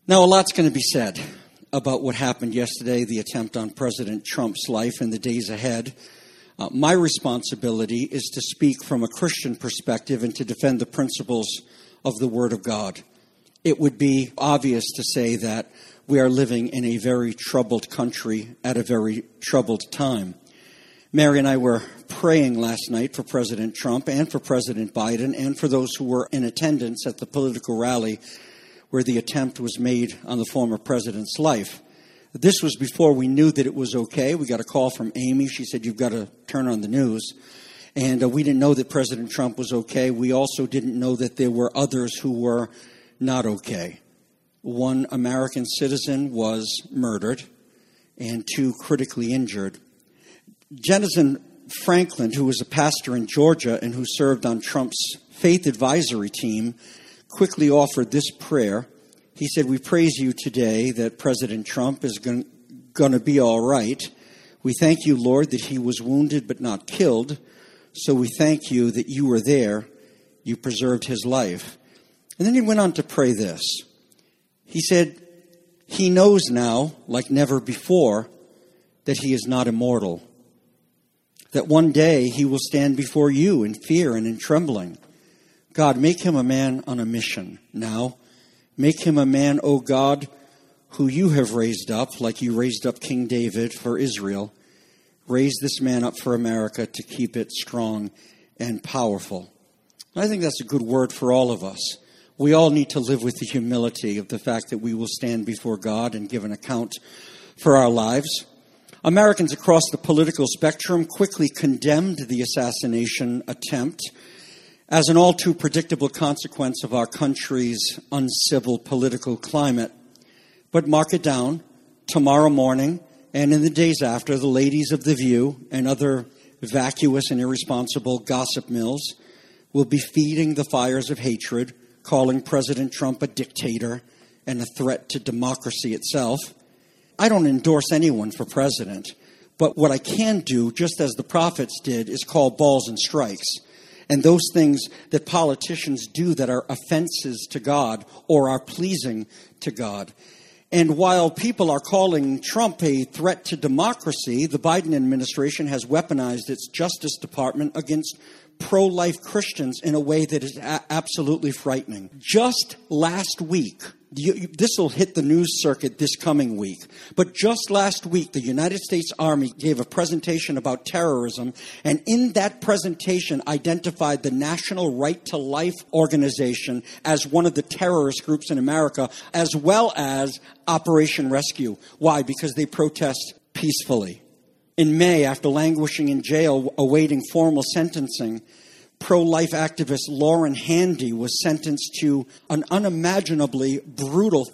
Now, a lot's going to be said about what happened yesterday, the attempt on President Trump's life in the days ahead. My responsibility is to speak from a Christian perspective and to defend the principles of the Word of God. It would be obvious to say that we are living in a very troubled country at a very troubled time. Mary and I were praying last night for President Trump and for President Biden and for those who were in attendance at the political rally where the attempt was made on the former president's life. This was before we knew that it was okay. We got a call from Amy. She said, "You've got to turn on the news." And we didn't know that President Trump was okay. We also didn't know that there were others who were not okay. One American citizen was murdered and 2 critically injured. Jennison Franklin, who was a pastor in Georgia and who served on Trump's faith advisory team, quickly offered this prayer. He said, "We praise you today that President Trump is going to be all right. We thank you, Lord, that he was wounded but not killed. So we thank you that you were there. You preserved his life." And then he went on to pray this. He said, "He knows now, like never before, that he is not immortal. That one day he will stand before you in fear and in trembling. God, make him a man on a mission now. Make him a man, O God, who you have raised up, like you raised up King David for Israel. Raise this man up for America to keep it strong and powerful." I think that's a good word for all of us. We all need to live with the humility of the fact that we will stand before God and give an account for our lives. Americans across the political spectrum quickly condemned the assassination attempt as an all too predictable consequence of our country's uncivil political climate. But mark it down, tomorrow morning and in the days after, the ladies of The View and other vacuous and irresponsible gossip mills will be feeding the fires of hatred, calling President Trump a dictator and a threat to democracy itself. I don't endorse anyone for president, but what I can do, just as the prophets did, is call balls and strikes. And those things that politicians do that are offenses to God or are pleasing to God. And while people are calling Trump a threat to democracy, the Biden administration has weaponized its Justice Department against pro-life Christians in a way that is absolutely frightening. Just last week, this will hit the news circuit this coming week, but just last week, the United States Army gave a presentation about terrorism, and in that presentation identified the National Right to Life organization as one of the terrorist groups in America, as well as Operation Rescue. Why? Because they protest peacefully. In May, after languishing in jail awaiting formal sentencing, pro-life activist Lauren Handy was sentenced to an unimaginably brutal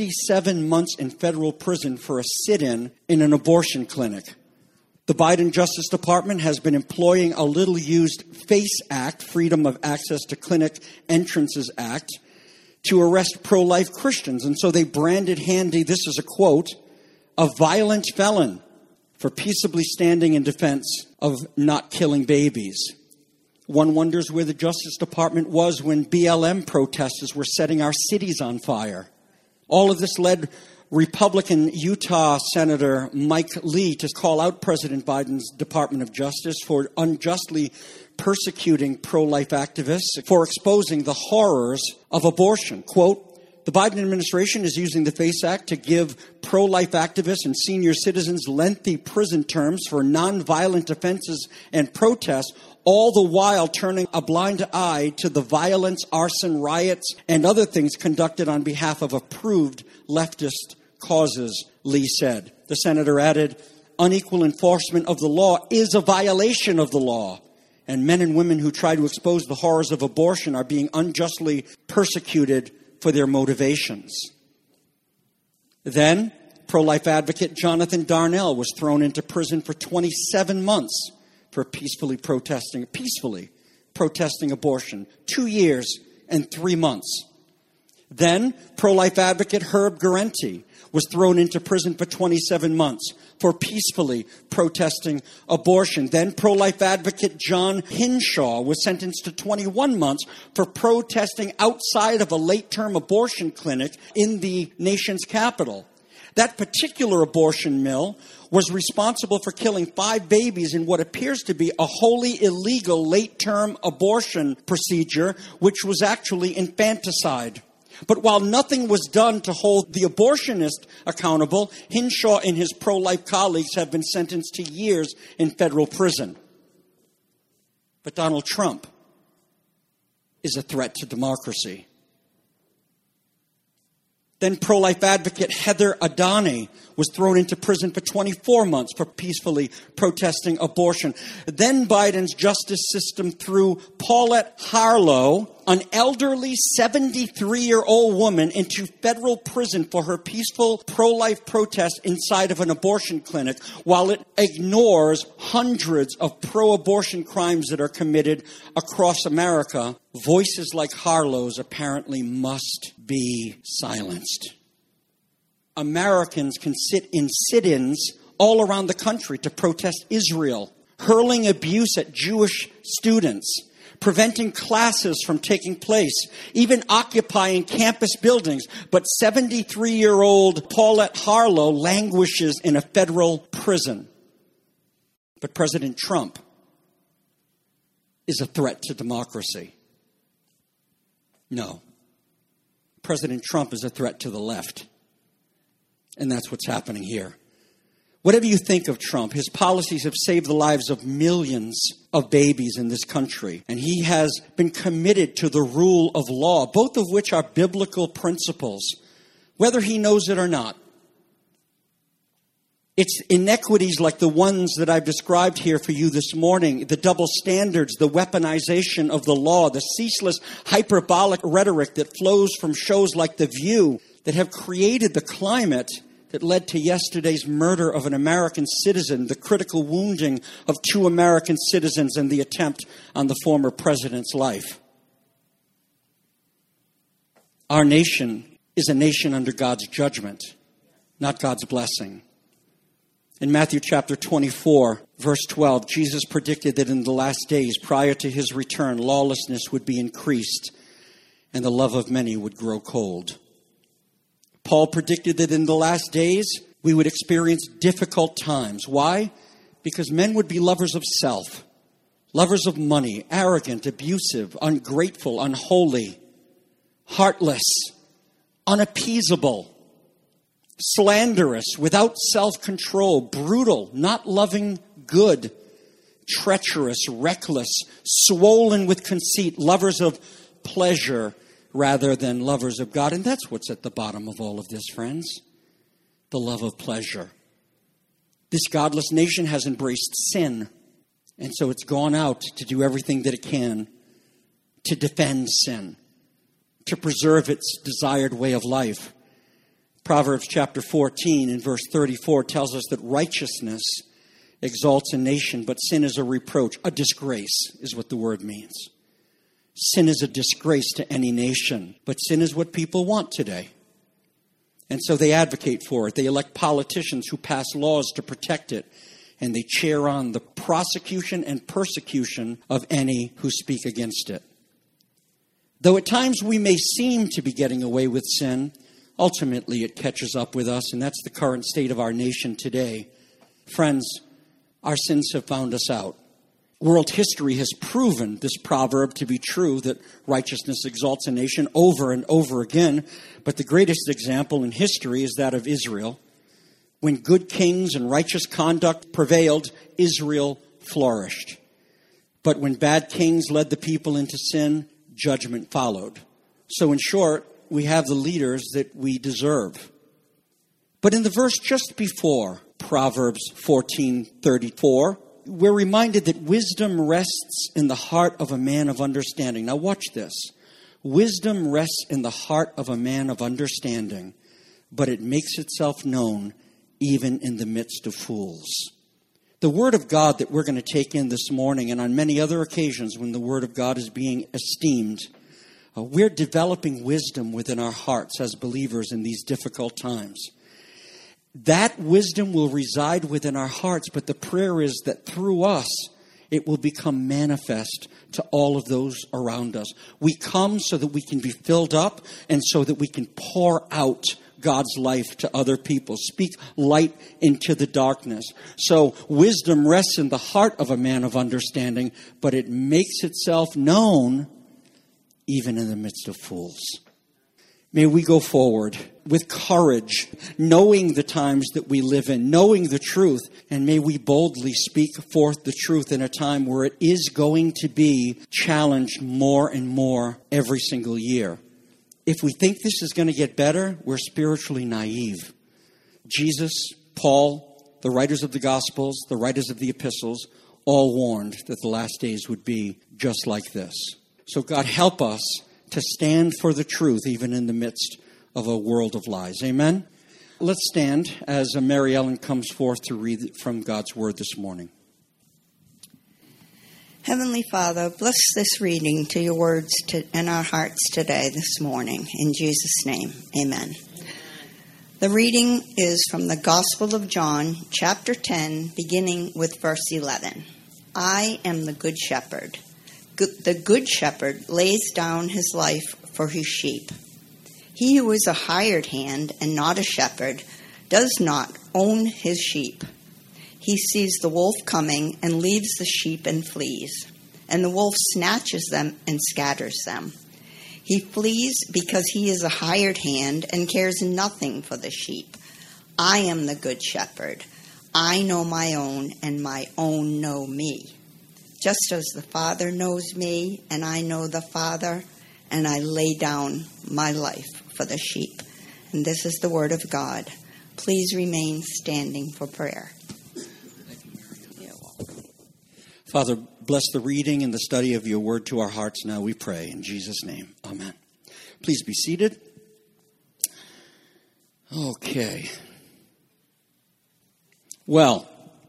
57 months in federal prison for a sit-in in an abortion clinic. The Biden Justice Department has been employing a little-used FACE Act, Freedom of Access to Clinic Entrances Act, to arrest pro-life Christians. And so they branded Handy, this is a quote, "a violent felon for peaceably standing in defense of not killing babies." One wonders where the Justice Department was when BLM protesters were setting our cities on fire. All of this led Republican Utah Senator Mike Lee to call out President Biden's Department of Justice for unjustly persecuting pro-life activists, for exposing the horrors of abortion. Quote, "The Biden administration is using the FACE Act to give pro-life activists and senior citizens lengthy prison terms for nonviolent offenses and protests, all the while turning a blind eye to the violence, arson, riots, and other things conducted on behalf of approved leftist causes," Lee said. The senator added, "Unequal enforcement of the law is a violation of the law, and men and women who try to expose the horrors of abortion are being unjustly persecuted for their motivations." Then, pro-life advocate Jonathan Darnell was thrown into prison for 27 months for peacefully protesting abortion. 2 years and 3 months. Then, pro-life advocate Herb Garenti was thrown into prison for 27 months for peacefully protesting abortion. Then, pro-life advocate John Hinshaw was sentenced to 21 months for protesting outside of a late-term abortion clinic in the nation's capital. That particular abortion mill was responsible for killing 5 babies in what appears to be a wholly illegal late-term abortion procedure, which was actually infanticide. But while nothing was done to hold the abortionist accountable, Hinshaw and his pro-life colleagues have been sentenced to years in federal prison. But Donald Trump is a threat to democracy. Then pro-life advocate Heather Adani was thrown into prison for 24 months for peacefully protesting abortion. Then Biden's justice system threw Paulette Harlow, an elderly 73-year-old woman, into federal prison for her peaceful pro-life protest inside of an abortion clinic, while it ignores hundreds of pro-abortion crimes that are committed across America. Voices like Harlow's apparently must be silenced. Americans can sit in sit-ins all around the country to protest Israel, hurling abuse at Jewish students, preventing classes from taking place, even occupying campus buildings. But 73-year-old Paulette Harlow languishes in a federal prison. But President Trump is a threat to democracy. No. President Trump is a threat to the left. And that's what's happening here. Whatever you think of Trump, his policies have saved the lives of millions of babies in this country. And he has been committed to the rule of law, both of which are biblical principles, whether he knows it or not. It's inequities like the ones that I've described here for you this morning, the double standards, the weaponization of the law, the ceaseless hyperbolic rhetoric that flows from shows like The View that have created the climate that led to yesterday's murder of an American citizen, the critical wounding of 2 American citizens, and the attempt on the former president's life. Our nation is a nation under God's judgment, not God's blessing. In Matthew chapter 24, verse 12, Jesus predicted that in the last days, prior to his return, lawlessness would be increased and the love of many would grow cold. Paul predicted that in the last days, we would experience difficult times. Why? Because men would be lovers of self, lovers of money, arrogant, abusive, ungrateful, unholy, heartless, unappeasable, slanderous, without self-control, brutal, not loving good, treacherous, reckless, swollen with conceit, lovers of pleasure rather than lovers of God. And that's what's at the bottom of all of this, friends. The love of pleasure. This godless nation has embraced sin, and so it's gone out to do everything that it can to defend sin, to preserve its desired way of life. Proverbs chapter 14 and verse 34 tells us that righteousness exalts a nation, but sin is a reproach. A disgrace is what the word means. Sin is a disgrace to any nation, but sin is what people want today. And so they advocate for it. They elect politicians who pass laws to protect it, and they cheer on the prosecution and persecution of any who speak against it. Though at times we may seem to be getting away with sin, ultimately it catches up with us, and that's the current state of our nation today. Friends, our sins have found us out. World history has proven this proverb to be true, that righteousness exalts a nation, over and over again. But the greatest example in history is that of Israel. When good kings and righteous conduct prevailed, Israel flourished. But when bad kings led the people into sin, judgment followed. So in short, we have the leaders that we deserve. But in the verse just before Proverbs 14:34, we're reminded that wisdom rests in the heart of a man of understanding. Now watch this. Wisdom rests in the heart of a man of understanding, but it makes itself known even in the midst of fools. The Word of God that we're going to take in this morning, and on many other occasions when the Word of God is being esteemed, We're developing wisdom within our hearts as believers in these difficult times. That wisdom will reside within our hearts, but the prayer is that through us, it will become manifest to all of those around us. We come so that we can be filled up and so that we can pour out God's life to other people, speak light into the darkness. So wisdom rests in the heart of a man of understanding, but it makes itself known even in the midst of fools. May we go forward with courage, knowing the times that we live in, knowing the truth, and may we boldly speak forth the truth in a time where it is going to be challenged more and more every single year. If we think this is going to get better, we're spiritually naive. Jesus, Paul, the writers of the Gospels, the writers of the epistles, all warned that the last days would be just like this. So God, help us to stand for the truth even in the midst of a world of lies. Amen? Let's stand as Mary Ellen comes forth to read from God's Word this morning. Heavenly Father, bless this reading to your words in our hearts today, this morning. In Jesus' name, amen. The reading is from the Gospel of John, chapter 10, beginning with verse 11. I am the good shepherd. The good shepherd lays down his life for his sheep. He who is a hired hand and not a shepherd does not own his sheep. He sees the wolf coming and leaves the sheep and flees, and the wolf snatches them and scatters them. He flees because he is a hired hand and cares nothing for the sheep. I am the good shepherd. I know my own, and my own know me. Just as the Father knows me, and I know the Father, and I lay down my life for the sheep. And this is the word of God. Please remain standing for prayer. Father, bless the reading and the study of your word to our hearts now, we pray. In Jesus' name, amen. Please be seated. Okay. Well,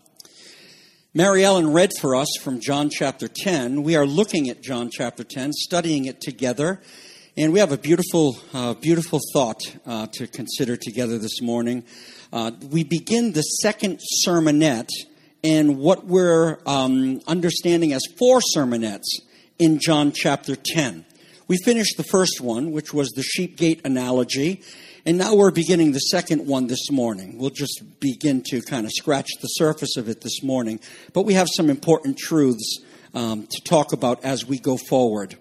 Mary Ellen read for us from John chapter 10. We are looking at John chapter 10, studying it together. And we have a beautiful thought to consider together this morning. We begin the second sermonette and what we're understanding as 4 sermonettes in John chapter 10. We finished the first one, which was the sheep gate analogy, and now we're beginning the second one this morning. We'll just begin to kind of scratch the surface of it this morning, but we have some important truths to talk about as we go forward.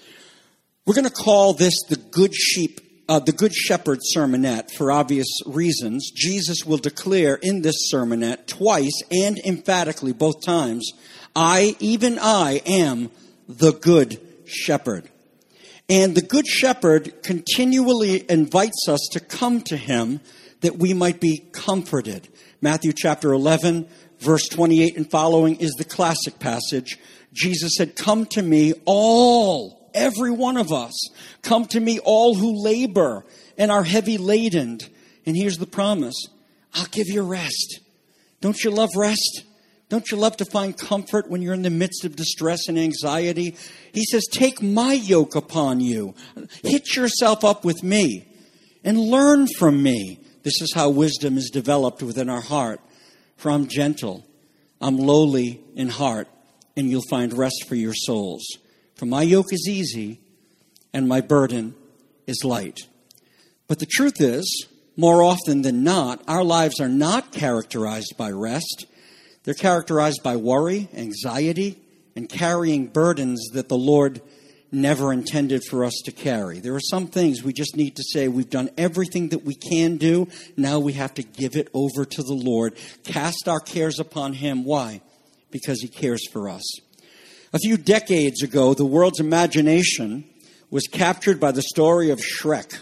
We're going to call this the Good Shepherd sermonette for obvious reasons. Jesus will declare in this sermonette twice and emphatically both times, even I am the Good Shepherd. And the Good Shepherd continually invites us to come to him that we might be comforted. Matthew chapter 11, verse 28 and following is the classic passage. Jesus said, "Come to me all, every one of us. Come to me all who labor and are heavy laden." And here's the promise. I'll give you rest. Don't you love rest? Don't you love to find comfort when you're in the midst of distress and anxiety? He says, take my yoke upon you. Hitch yourself up with me and learn from me. This is how wisdom is developed within our heart. For I'm gentle, I'm lowly in heart, and you'll find rest for your souls. For my yoke is easy and my burden is light. But the truth is, more often than not, our lives are not characterized by rest. They're characterized by worry, anxiety, and carrying burdens that the Lord never intended for us to carry. There are some things we just need to say, we've done everything that we can do. Now we have to give it over to the Lord. Cast our cares upon him. Why? Because he cares for us. A few decades ago, the world's imagination was captured by the story of Shrek.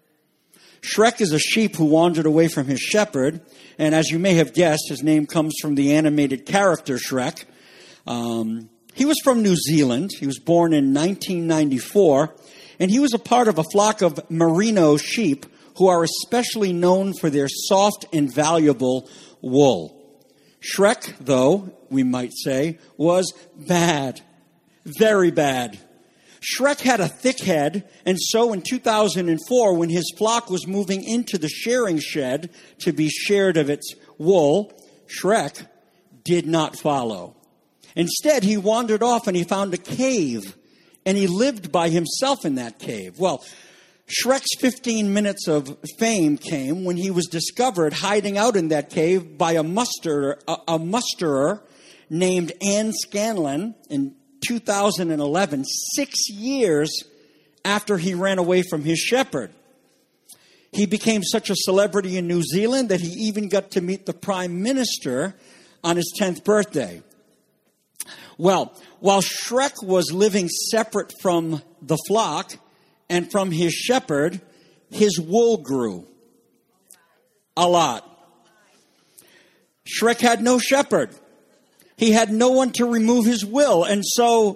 Shrek is a sheep who wandered away from his shepherd, and as you may have guessed, his name comes from the animated character Shrek. He was from New Zealand. He was born in 1994, and he was a part of a flock of merino sheep who are especially known for their soft and valuable wool. Shrek, though, we might say, was bad, very bad. Shrek had a thick head, and so in 2004, when his flock was moving into the shearing shed to be shared of its wool, Shrek did not follow. Instead, he wandered off and he found a cave, and he lived by himself in that cave. Well, Shrek's 15 minutes of fame came when he was discovered hiding out in that cave by a musterer named Anne Scanlon in 2011, 6 years after he ran away from his shepherd. He became such a celebrity in New Zealand that he even got to meet the Prime Minister on his 10th birthday. Well, while Shrek was living separate from the flock and from his shepherd, his wool grew a lot. Shrek had no shepherd. He had no one to remove his wool, and so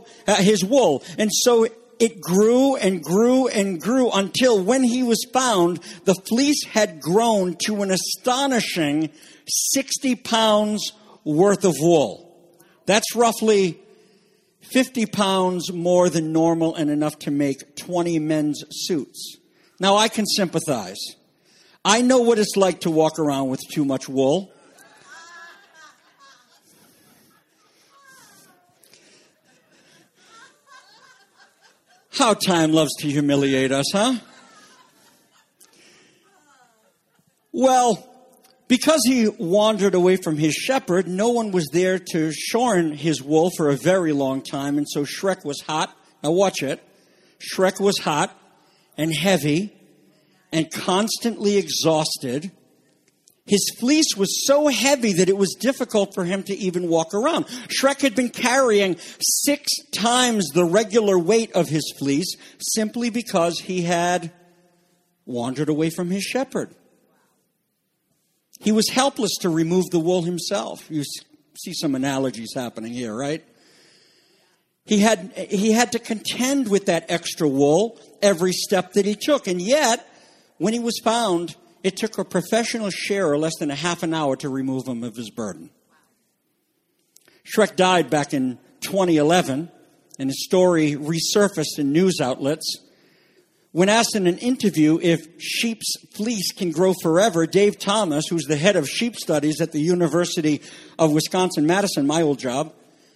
it grew and grew and grew until when he was found, the fleece had grown to an astonishing 60 pounds worth of wool. That's roughly 50 pounds more than normal and enough to make 20 men's suits. Now, I can sympathize. I know what it's like to walk around with too much wool. How time loves to humiliate us, huh? Well, because he wandered away from his shepherd, no one was there to shorn his wool for a very long time, and so Shrek was hot. Now watch it. Shrek was hot and heavy and constantly exhausted. His fleece was so heavy that it was difficult for him to even walk around. Shrek had been carrying 6 times the regular weight of his fleece simply because he had wandered away from his shepherd. He was helpless to remove the wool himself. You see some analogies happening here, right? He had to contend with that extra wool every step that he took. And yet, when he was found, it took a professional shearer less than a half an hour to remove him of his burden. Shrek died back in 2011, and his story resurfaced in news outlets. When asked in an interview if sheep's fleece can grow forever, Dave Thomas, who's the head of sheep studies at the University of Wisconsin-Madison, my old job,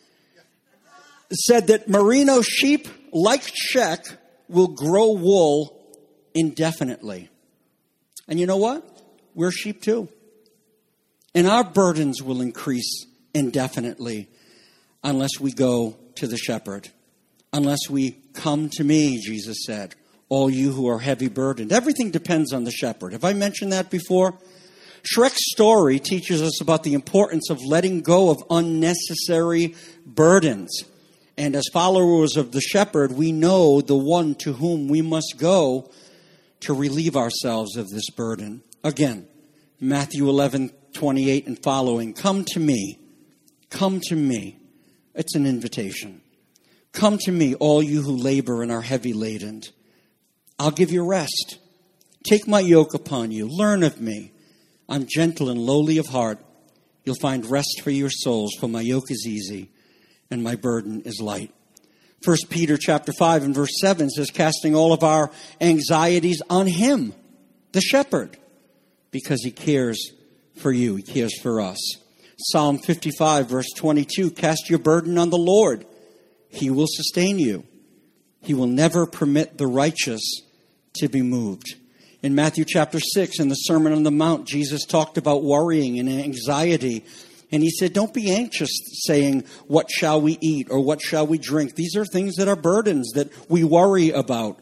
said that merino sheep, like Shrek, will grow wool indefinitely. And you know what? We're sheep too. And our burdens will increase indefinitely unless we go to the shepherd. Unless we come to me, Jesus said, all you who are heavy burdened. Everything depends on the shepherd. Have I mentioned that before? Shrek's story teaches us about the importance of letting go of unnecessary burdens. And as followers of the shepherd, we know the one to whom we must go to relieve ourselves of this burden. Again, Matthew 11:28 and following. Come to me. Come to me. It's an invitation. Come to me, all you who labor and are heavy laden. I'll give you rest. Take my yoke upon you. Learn of me. I'm gentle and lowly of heart. You'll find rest for your souls, for my yoke is easy and my burden is light. 1 Peter chapter 5 and verse 7 says, casting all of our anxieties on him, the shepherd, because he cares for you. He cares for us. Psalm 55 verse 22, cast your burden on the Lord. He will sustain you. He will never permit the righteous to be moved. In Matthew chapter 6, in the Sermon on the Mount, Jesus talked about worrying and anxiety. And he said, don't be anxious saying, what shall we eat or what shall we drink? These are things that are burdens that we worry about.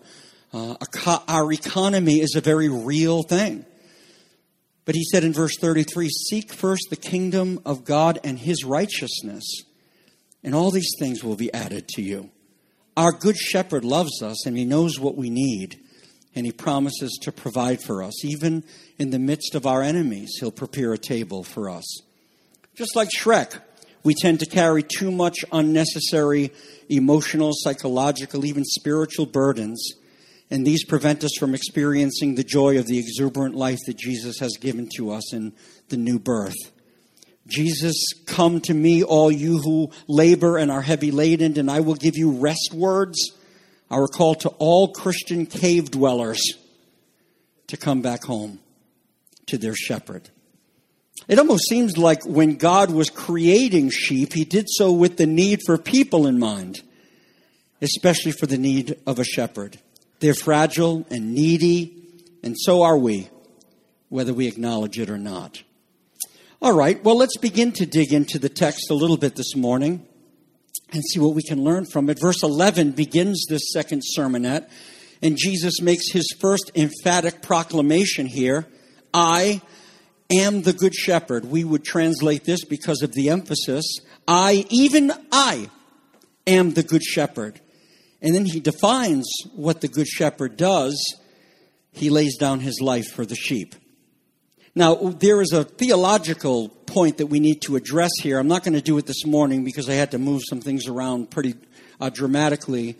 Our economy is a very real thing. But he said in verse 33, seek first the kingdom of God and his righteousness, and all these things will be added to you. Our good shepherd loves us, and he knows what we need, and he promises to provide for us. Even in the midst of our enemies, he'll prepare a table for us. Just like Shrek, we tend to carry too much unnecessary emotional, psychological, even spiritual burdens. And these prevent us from experiencing the joy of the exuberant life that Jesus has given to us in the new birth. Jesus, come to me, all you who labor and are heavy laden, and I will give you rest words. our call to all Christian cave dwellers to come back home to their shepherd. It almost seems like when God was creating sheep, he did so with the need for people in mind, especially for the need of a shepherd. They're fragile and needy, and so are we, whether we acknowledge it or not. All right, well, let's begin to dig into the text a little bit this morning and see what we can learn from it. Verse 11 begins this second sermonette, and Jesus makes his first emphatic proclamation here. I am the good shepherd. We would translate this because of the emphasis. Even I, am the good shepherd. And then he defines what the good shepherd does. He lays down his life for the sheep. Now, there is a theological point that we need to address here. I'm not going to do it this morning because I had to move some things around pretty dramatically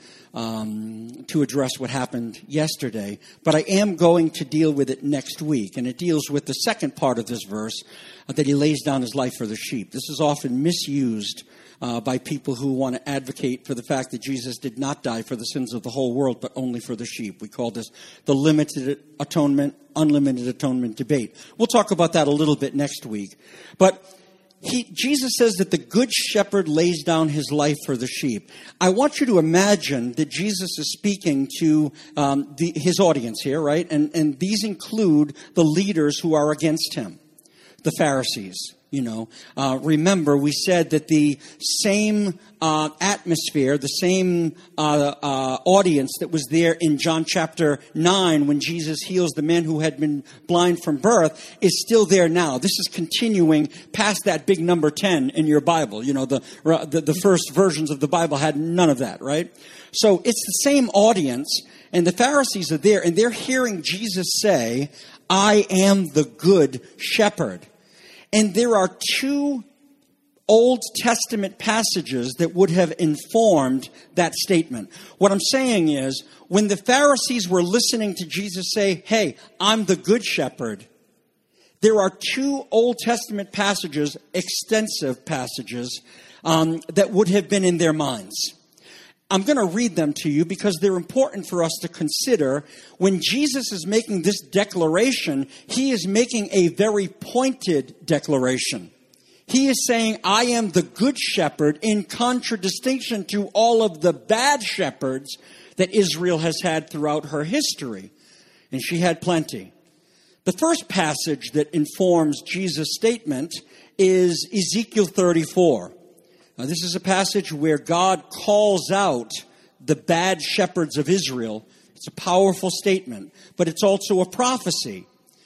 to address what happened yesterday. But I am going to deal with it next week. And it deals with the second part of this verse, that he lays down his life for the sheep. This is often misused by people who want to advocate for the fact that Jesus did not die for the sins of the whole world, but only for the sheep. We call this the limited atonement, unlimited atonement debate. We'll talk about that a little bit next week. But Jesus says that the good shepherd lays down his life for the sheep. I want you to imagine that Jesus is speaking to his audience here, right? And these include the leaders who are against him, the Pharisees. Remember, we said that the same atmosphere, the same audience that was there in John chapter 9 when Jesus heals the man who had been blind from birth is still there now. This is continuing past that big number 10 in your Bible. The first versions of the Bible had none of that, right? So it's the same audience, and the Pharisees are there, and they're hearing Jesus say, I am the good shepherd. And there are two Old Testament passages that would have informed that statement. What I'm saying is, when the Pharisees were listening to Jesus say, hey, I'm the good shepherd, there are two Old Testament passages, extensive passages, that would have been in their minds. I'm going to read them to you because they're important for us to consider. When Jesus is making this declaration, he is making a very pointed declaration. He is saying, I am the good shepherd in contradistinction to all of the bad shepherds that Israel has had throughout her history. And she had plenty. The first passage that informs Jesus' statement is Ezekiel 34. Now, this is a passage where God calls out the bad shepherds of Israel. It's a powerful statement, but it's also a prophecy.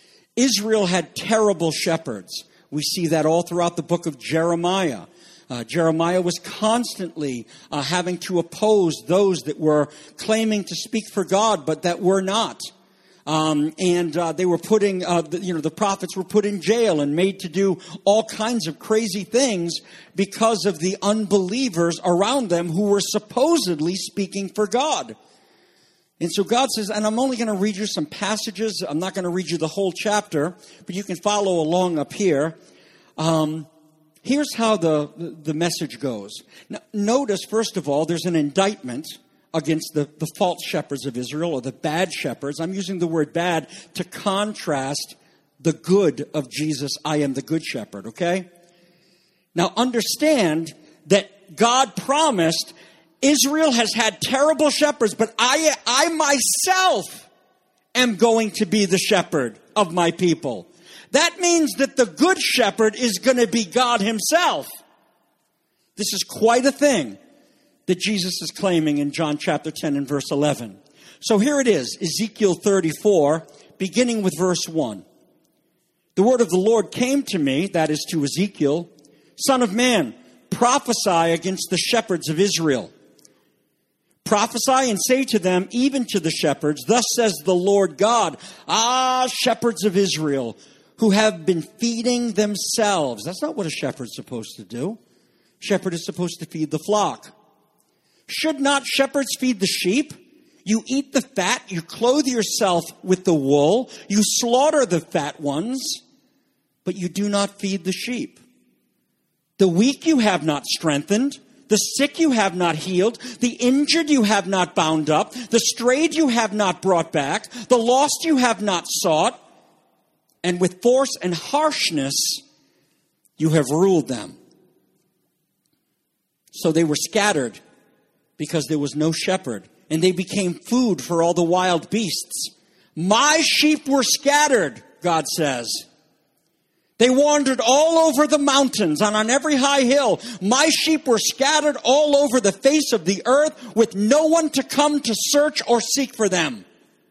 Israel had terrible shepherds. We see that all throughout the book of Jeremiah. Jeremiah was constantly having to oppose those that were claiming to speak for God, but that were not. They were putting, the prophets were put in jail and made to do all kinds of crazy things because of the unbelievers around them who were supposedly speaking for God. And so God says, and I'm only going to read you some passages. I'm not going to read you the whole chapter, but you can follow along up here. Here's how the message goes. Now, notice, first of all, there's an indictment against the false shepherds of Israel, or the bad shepherds. I'm using the word bad to contrast the good of Jesus. I am the good shepherd, okay? Now understand that God promised Israel has had terrible shepherds, but I myself am going to be the shepherd of my people. That means that the good shepherd is going to be God himself. This is quite a thing that Jesus is claiming in John chapter 10 and verse 11. So here it is, Ezekiel 34, beginning with verse 1. The word of the Lord came to me, that is to Ezekiel, Son of man, prophesy against the shepherds of Israel. Prophesy and say to them, even to the shepherds, thus says the Lord God, shepherds of Israel, who have been feeding themselves. That's not what a shepherd's supposed to do. Shepherd is supposed to feed the flock. Should not shepherds feed the sheep? You eat the fat, you clothe yourself with the wool, you slaughter the fat ones, but you do not feed the sheep. The weak you have not strengthened, the The sick you have not healed. The injured you have not bound up. The strayed you have not brought back. The lost you have not sought. And with force and harshness you have ruled them. So they were scattered because there was no shepherd. And they became food for all the wild beasts. My sheep were scattered, God says. They wandered all over the mountains and on every high hill. My sheep were scattered all over the face of the earth with no one to come to search or seek for them.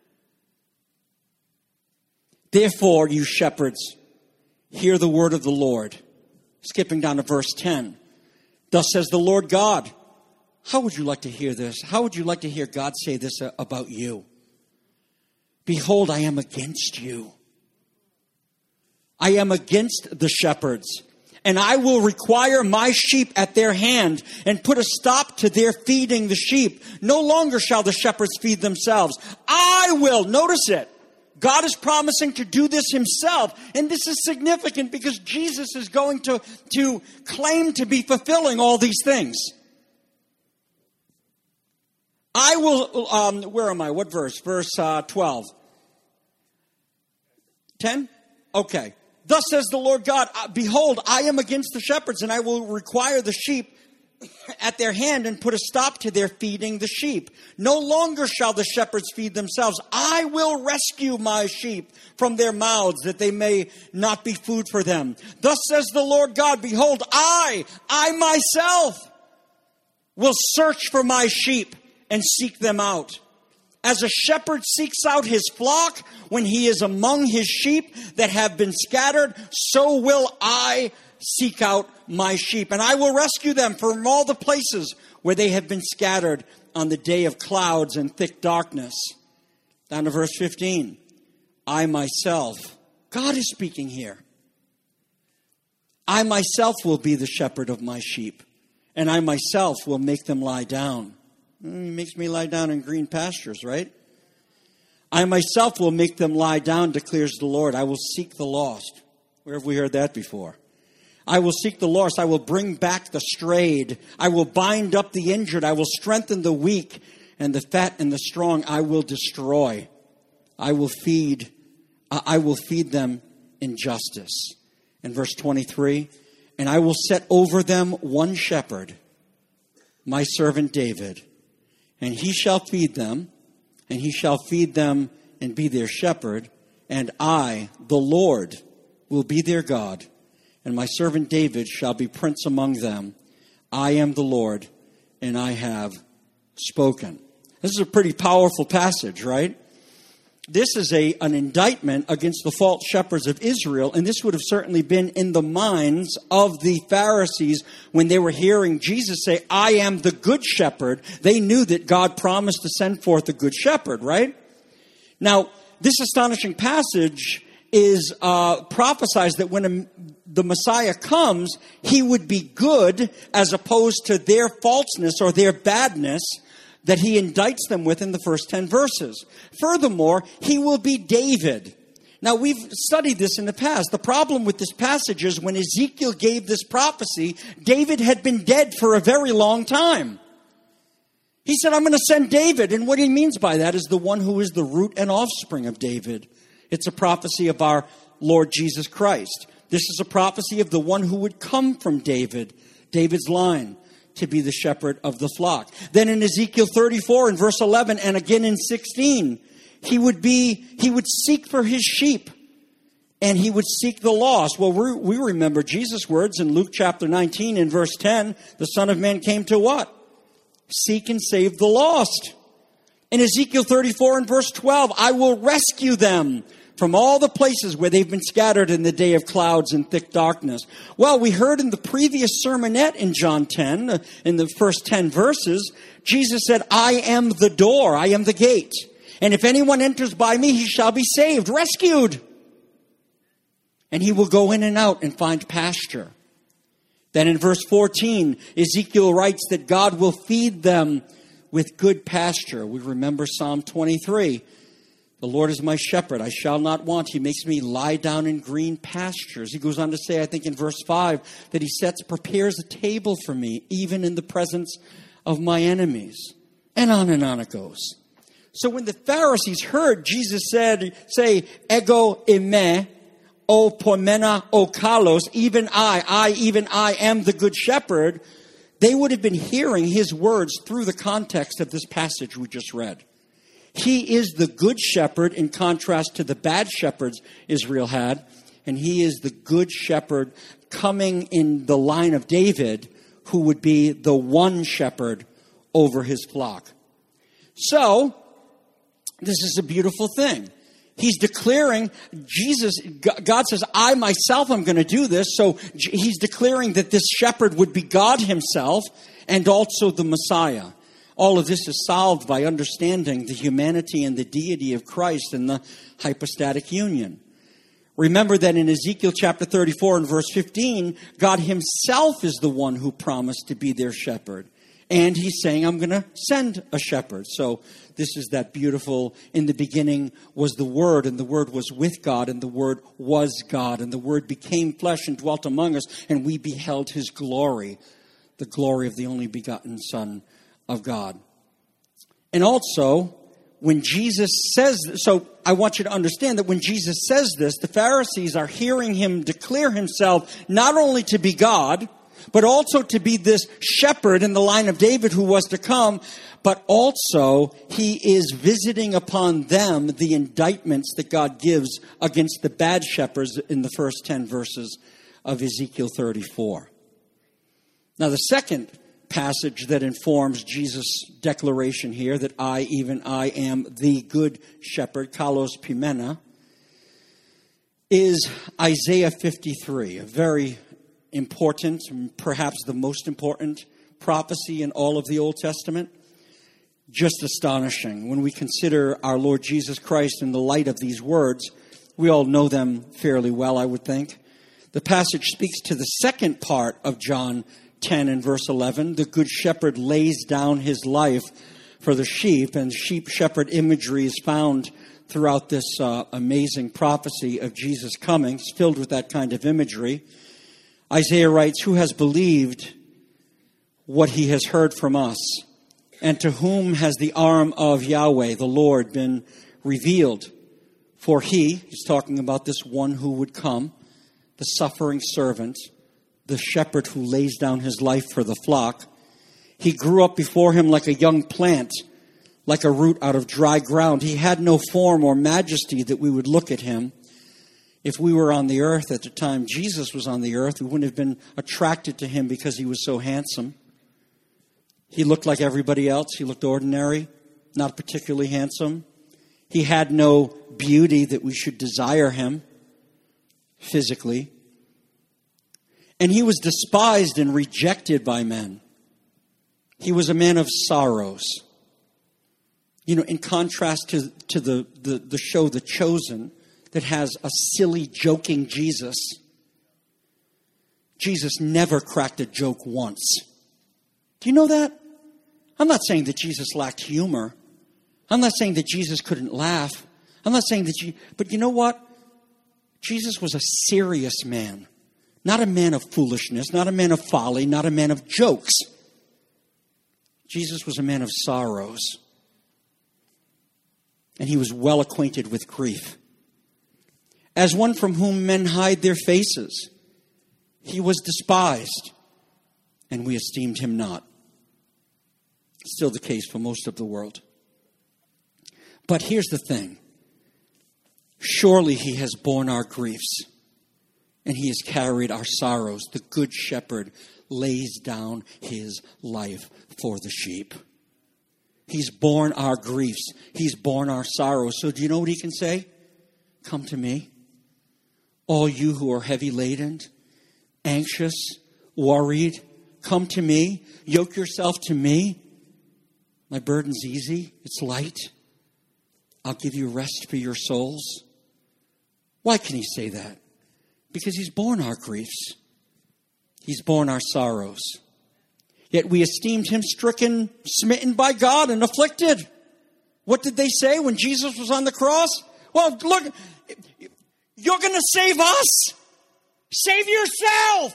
Therefore, you shepherds, hear the word of the Lord. Skipping down to verse 10. Thus says the Lord God. How would you like to hear this? How would you like to hear God say this about you? Behold, I am against you. I am against the shepherds, and I will require my sheep at their hand and put a stop to their feeding the sheep. No longer shall the shepherds feed themselves. I will, notice it. God is promising to do this himself, and this is significant because Jesus is going to claim to be fulfilling all these things. I will, where am I? What verse? Verse 12. 10? Okay. Thus says the Lord God, behold, I am against the shepherds, and I will require the sheep at their hand and put a stop to their feeding the sheep. No longer shall the shepherds feed themselves. I will rescue my sheep from their mouths, that they may not be food for them. Thus says the Lord God, behold, I myself will search for my sheep and seek them out. As a shepherd seeks out his flock when he is among his sheep that have been scattered, so will I seek out my sheep. And I will rescue them from all the places where they have been scattered on the day of clouds and thick darkness. Down to verse 15. I myself, God is speaking here. I myself will be the shepherd of my sheep, and I myself will make them lie down. He makes me lie down in green pastures, right? I myself will make them lie down, declares the Lord. I will seek the lost. Where have we heard that before? I will seek the lost. I will bring back the strayed. I will bind up the injured. I will strengthen the weak, and the fat and the strong I will destroy. I will feed them in justice. In verse 23, and I will set over them one shepherd, my servant David. And he shall feed them, and he shall feed them and be their shepherd. And I, the Lord, will be their God. And my servant David shall be prince among them. I am the Lord, and I have spoken. This is a pretty powerful passage, right? This is an indictment against the false shepherds of Israel, and this would have certainly been in the minds of the Pharisees when they were hearing Jesus say, I am the good shepherd. They knew that God promised to send forth a good shepherd, right? Now, this astonishing passage is prophesies that when the Messiah comes, he would be good as opposed to their falseness or their badness that he indicts them with in the first 10 verses. Furthermore, he will be David. Now, we've studied this in the past. The problem with this passage is when Ezekiel gave this prophecy, David had been dead for a very long time. He said, I'm going to send David. And what he means by that is the one who is the root and offspring of David. It's a prophecy of our Lord Jesus Christ. This is a prophecy of the one who would come from David, David's line, to be the shepherd of the flock. Then in Ezekiel 34 and verse 11 and again in 16, he would seek for his sheep and he would seek the lost. Well, we remember Jesus' words in Luke chapter 19 and verse 10, the Son of Man came to what? Seek and save the lost. In Ezekiel 34 and verse 12, I will rescue them from all the places where they've been scattered in the day of clouds and thick darkness. Well, we heard in the previous sermonette in John 10, in the first 10 verses, Jesus said, I am the door, I am the gate. And if anyone enters by me, he shall be saved, rescued. And he will go in and out and find pasture. Then in verse 14, Ezekiel writes that God will feed them with good pasture. We remember Psalm 23. The Lord is my shepherd, I shall not want. He makes me lie down in green pastures. He goes on to say, I think in verse 5, that he prepares a table for me, even in the presence of my enemies. And on it goes. So when the Pharisees heard Jesus say, ego eime, o pormena o kalos, even I am the good shepherd, they would have been hearing his words through the context of this passage we just read. He is the good shepherd in contrast to the bad shepherds Israel had. And he is the good shepherd coming in the line of David, who would be the one shepherd over his flock. So, this is a beautiful thing. He's declaring, God says, I myself am going to do this. So he's declaring that this shepherd would be God himself and also the Messiah. All of this is solved by understanding the humanity and the deity of Christ and the hypostatic union. Remember that in Ezekiel chapter 34 and verse 15, God himself is the one who promised to be their shepherd. And he's saying, I'm going to send a shepherd. So this is that beautiful, in the beginning was the Word, and the Word was with God, and the Word was God. And the Word became flesh and dwelt among us, and we beheld his glory, the glory of the only begotten Son of God. And also, when Jesus says, so I want you to understand that when Jesus says this, the Pharisees are hearing him declare himself not only to be God, but also to be this shepherd in the line of David who was to come, but also he is visiting upon them the indictments that God gives against the bad shepherds in the first 10 verses of Ezekiel 34. Now, the second passage that informs Jesus' declaration here that I am the good shepherd, kalos pimena, is Isaiah 53, a very important, perhaps the most important prophecy in all of the Old Testament. Just astonishing. When we consider our Lord Jesus Christ in the light of these words, we all know them fairly well, I would think. The passage speaks to the second part of John 10 and verse 11. The good shepherd lays down his life for the sheep, and sheep-shepherd imagery is found throughout this amazing prophecy of Jesus coming. It's filled with that kind of imagery. Isaiah writes, who has believed what he has heard from us? And to whom has the arm of Yahweh, the Lord, been revealed? For he's talking about this one who would come, the suffering servant, the shepherd who lays down his life for the flock. He grew up before him like a young plant, like a root out of dry ground. He had no form or majesty that we would look at him. If we were on the earth at the time Jesus was on the earth, we wouldn't have been attracted to him because he was so handsome. He looked like everybody else. He looked ordinary, not particularly handsome. He had no beauty that we should desire him physically. And he was despised and rejected by men. He was a man of sorrows. You know, in contrast to the show The Chosen, that has a silly, joking Jesus. Jesus never cracked a joke once. Do you know that? I'm not saying that Jesus lacked humor. I'm not saying that Jesus couldn't laugh. I'm not saying that but you know what? Jesus was a serious man. Not a man of foolishness, not a man of folly, not a man of jokes. Jesus was a man of sorrows. And he was well acquainted with grief. As one from whom men hide their faces, he was despised, and we esteemed him not. Still the case for most of the world. But here's the thing. Surely he has borne our griefs, and he has carried our sorrows. The good shepherd lays down his life for the sheep. He's borne our griefs. He's borne our sorrows. So do you know what he can say? Come to me. All you who are heavy laden, anxious, worried, come to me. Yoke yourself to me. My burden's easy. It's light. I'll give you rest for your souls. Why can he say that? Because he's borne our griefs. He's borne our sorrows. Yet we esteemed him stricken, smitten by God, and afflicted. What did they say when Jesus was on the cross? Well, look, you're going to save us. Save yourself.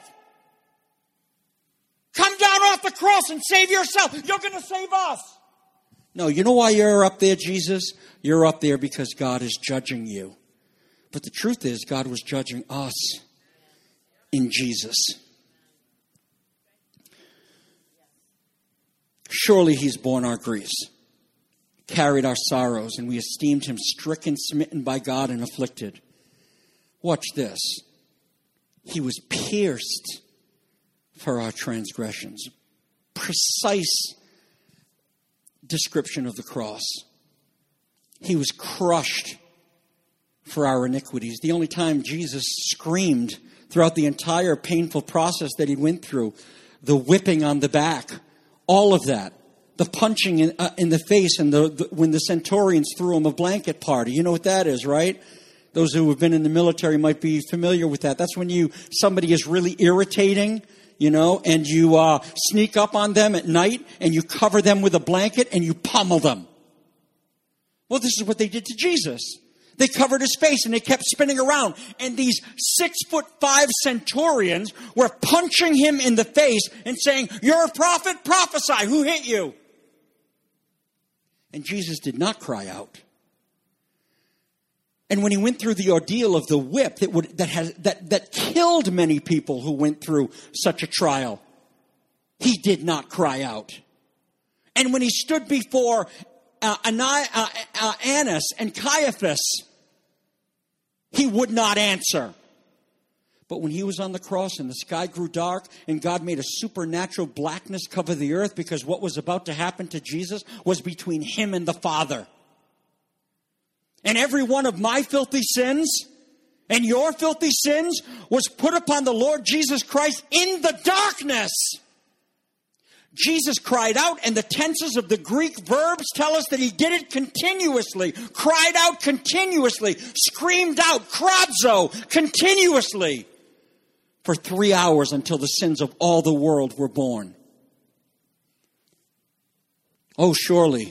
Come down off the cross and save yourself. You're going to save us. No, you know why you're up there, Jesus? You're up there because God is judging you. But the truth is, God was judging us in Jesus. Surely he's borne our griefs, carried our sorrows, and we esteemed him stricken, smitten by God, and afflicted. Watch this. He was pierced for our transgressions. Precise description of the cross. He was crushed for our iniquities. The only time Jesus screamed throughout the entire painful process that he went through, the whipping on the back, all of that, the punching in the face, and when the centurions threw him a blanket party. You know what that is, right? Those who have been in the military might be familiar with that. That's when somebody is really irritating, and you sneak up on them at night and you cover them with a blanket and you pummel them. Well, this is what they did to Jesus. They covered his face and they kept spinning around. And these 6'5" centurions were punching him in the face and saying, "You're a prophet, prophesy. Who hit you?" And Jesus did not cry out. And when he went through the ordeal of the whip that killed many people who went through such a trial, he did not cry out. And when he stood before Annas and Caiaphas, he would not answer. But when he was on the cross and the sky grew dark and God made a supernatural blackness cover the earth because what was about to happen to Jesus was between him and the Father. And every one of my filthy sins and your filthy sins was put upon the Lord Jesus Christ in the darkness. Jesus cried out, and the tenses of the Greek verbs tell us that he did it continuously, cried out continuously, screamed out, kradzo, continuously, for 3 hours until the sins of all the world were borne. Oh, surely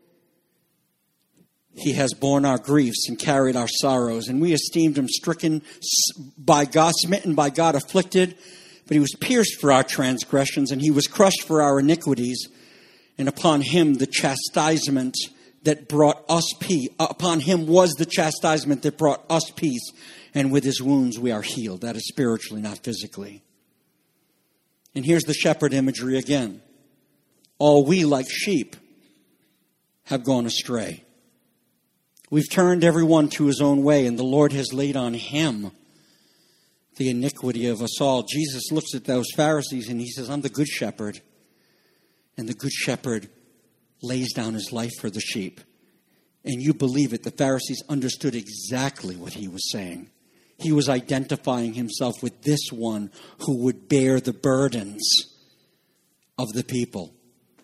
he has borne our griefs and carried our sorrows, and we esteemed him stricken by God, smitten by God, afflicted. But he was pierced for our transgressions, and he was crushed for our iniquities. And upon him the chastisement that brought us peace. Upon him was the chastisement that brought us peace. And with his wounds we are healed. That is spiritually, not physically. And here's the shepherd imagery again. All we like sheep have gone astray. We've turned everyone to his own way, and the Lord has laid on him the iniquity of us all. Jesus looks at those Pharisees and he says, "I'm the good shepherd." And the good shepherd lays down his life for the sheep. And you believe it, the Pharisees understood exactly what he was saying. He was identifying himself with this one who would bear the burdens of the people.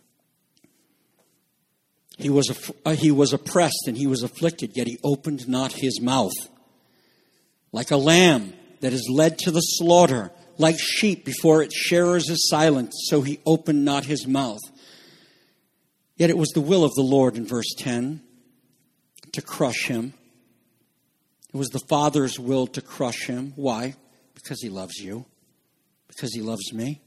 He was oppressed and he was afflicted, yet he opened not his mouth. Like a lamb that is led to the slaughter, like sheep before its shearers is silent, so he opened not his mouth. Yet it was the will of the Lord, in verse 10, to crush him. It was the Father's will to crush him. Why? Because he loves you. Because he loves me.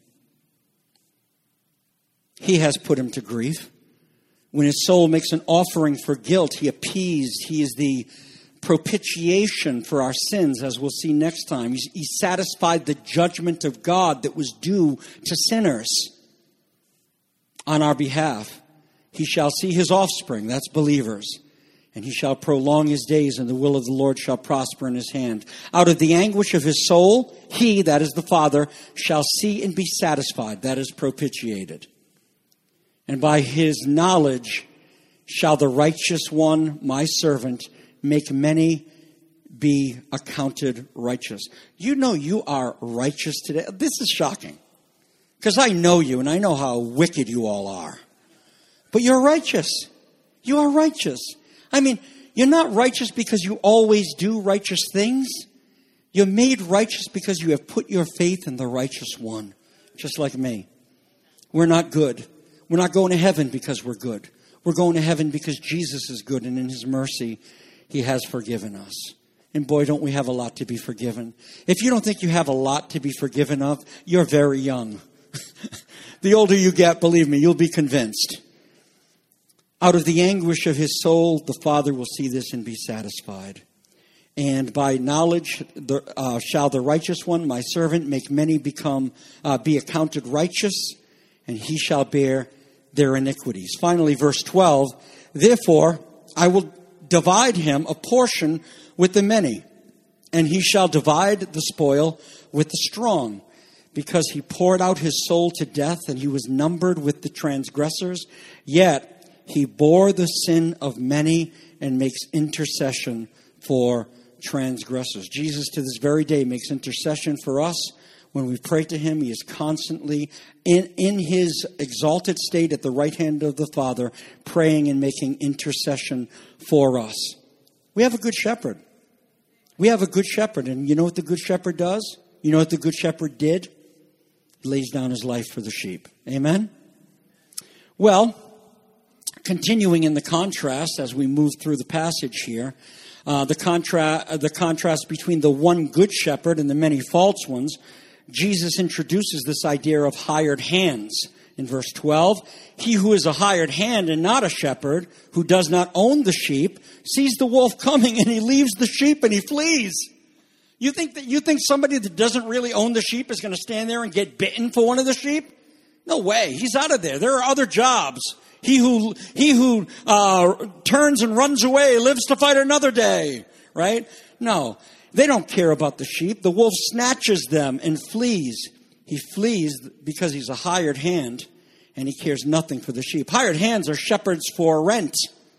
He has put him to grief. When his soul makes an offering for guilt, he appeased. He is the propitiation for our sins, as we'll see next time. He satisfied the judgment of God that was due to sinners on our behalf. He shall see his offspring, that's believers, and he shall prolong his days, and the will of the Lord shall prosper in his hand. Out of the anguish of his soul, he, that is the Father, shall see and be satisfied, that is propitiated. And by his knowledge shall the righteous one, my servant, make many be accounted righteous. You know you are righteous today. This is shocking. Because I know you and I know how wicked you all are. But you're righteous. You are righteous. I mean, you're not righteous because you always do righteous things. You're made righteous because you have put your faith in the righteous one. Just like me. We're not good. We're not going to heaven because we're good. We're going to heaven because Jesus is good, and in his mercy, he has forgiven us. And boy, don't we have a lot to be forgiven. If you don't think you have a lot to be forgiven of, you're very young. The older you get, believe me, you'll be convinced. Out of the anguish of his soul, the Father will see this and be satisfied. And by knowledge shall the righteous one, my servant, make many be accounted righteous, and he shall bear their iniquities. Finally, verse 12, therefore I will divide him a portion with the many, and he shall divide the spoil with the strong, because he poured out his soul to death, and he was numbered with the transgressors. Yet he bore the sin of many and makes intercession for transgressors. Jesus to this very day makes intercession for us. When we pray to him, he is constantly in his exalted state at the right hand of the Father, praying and making intercession for us. We have a good shepherd. We have a good shepherd. And you know what the good shepherd does? You know what the good shepherd did? He lays down his life for the sheep. Amen? Well, continuing in the contrast as we move through the passage here, the contrast between the one good shepherd and the many false ones, Jesus introduces this idea of hired hands. In verse 12, he who is a hired hand and not a shepherd, who does not own the sheep, sees the wolf coming and he leaves the sheep and he flees. You think somebody that doesn't really own the sheep is going to stand there and get bitten for one of the sheep? No way. He's out of there. There are other jobs. He who turns and runs away lives to fight another day, right? No, they don't care about the sheep. The wolf snatches them and flees. He flees because he's a hired hand, and he cares nothing for the sheep. Hired hands are shepherds for rent.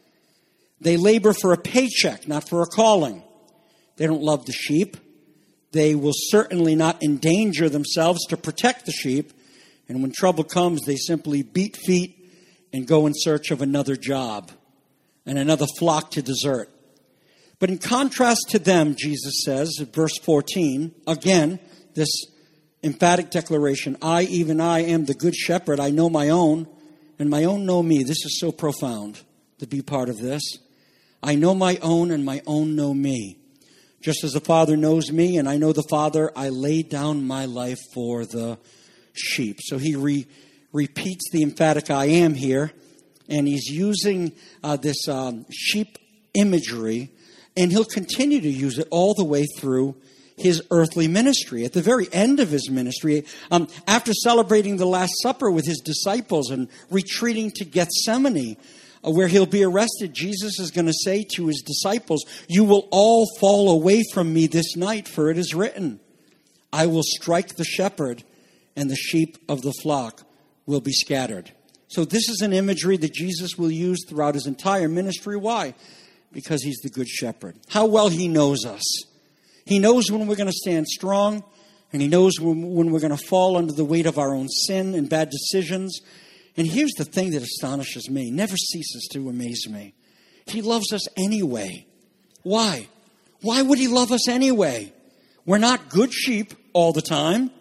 They labor for a paycheck, not for a calling. They don't love the sheep. They will certainly not endanger themselves to protect the sheep. And when trouble comes, they simply beat feet and go in search of another job and another flock to desert. But in contrast to them, Jesus says, in verse 14, again, this emphatic declaration, I, even I, am the good shepherd. I know my own, and my own know me. This is so profound to be part of this. I know my own, and my own know me. Just as the Father knows me, and I know the Father, I lay down my life for the sheep. So he repeats the emphatic I am here, and he's using this sheep imagery, and he'll continue to use it all the way through his earthly ministry. At the very end of his ministry, after celebrating the Last Supper with his disciples and retreating to Gethsemane, where he'll be arrested, Jesus is going to say to his disciples, you will all fall away from me this night, for it is written, I will strike the shepherd, and the sheep of the flock will be scattered. So this is an imagery that Jesus will use throughout his entire ministry. Why? Because he's the good shepherd. How well he knows us. He knows when we're going to stand strong, and he knows when we're going to fall under the weight of our own sin and bad decisions. And here's the thing that astonishes me, never ceases to amaze me. He loves us anyway. Why? Why would he love us anyway? We're not good sheep all the time,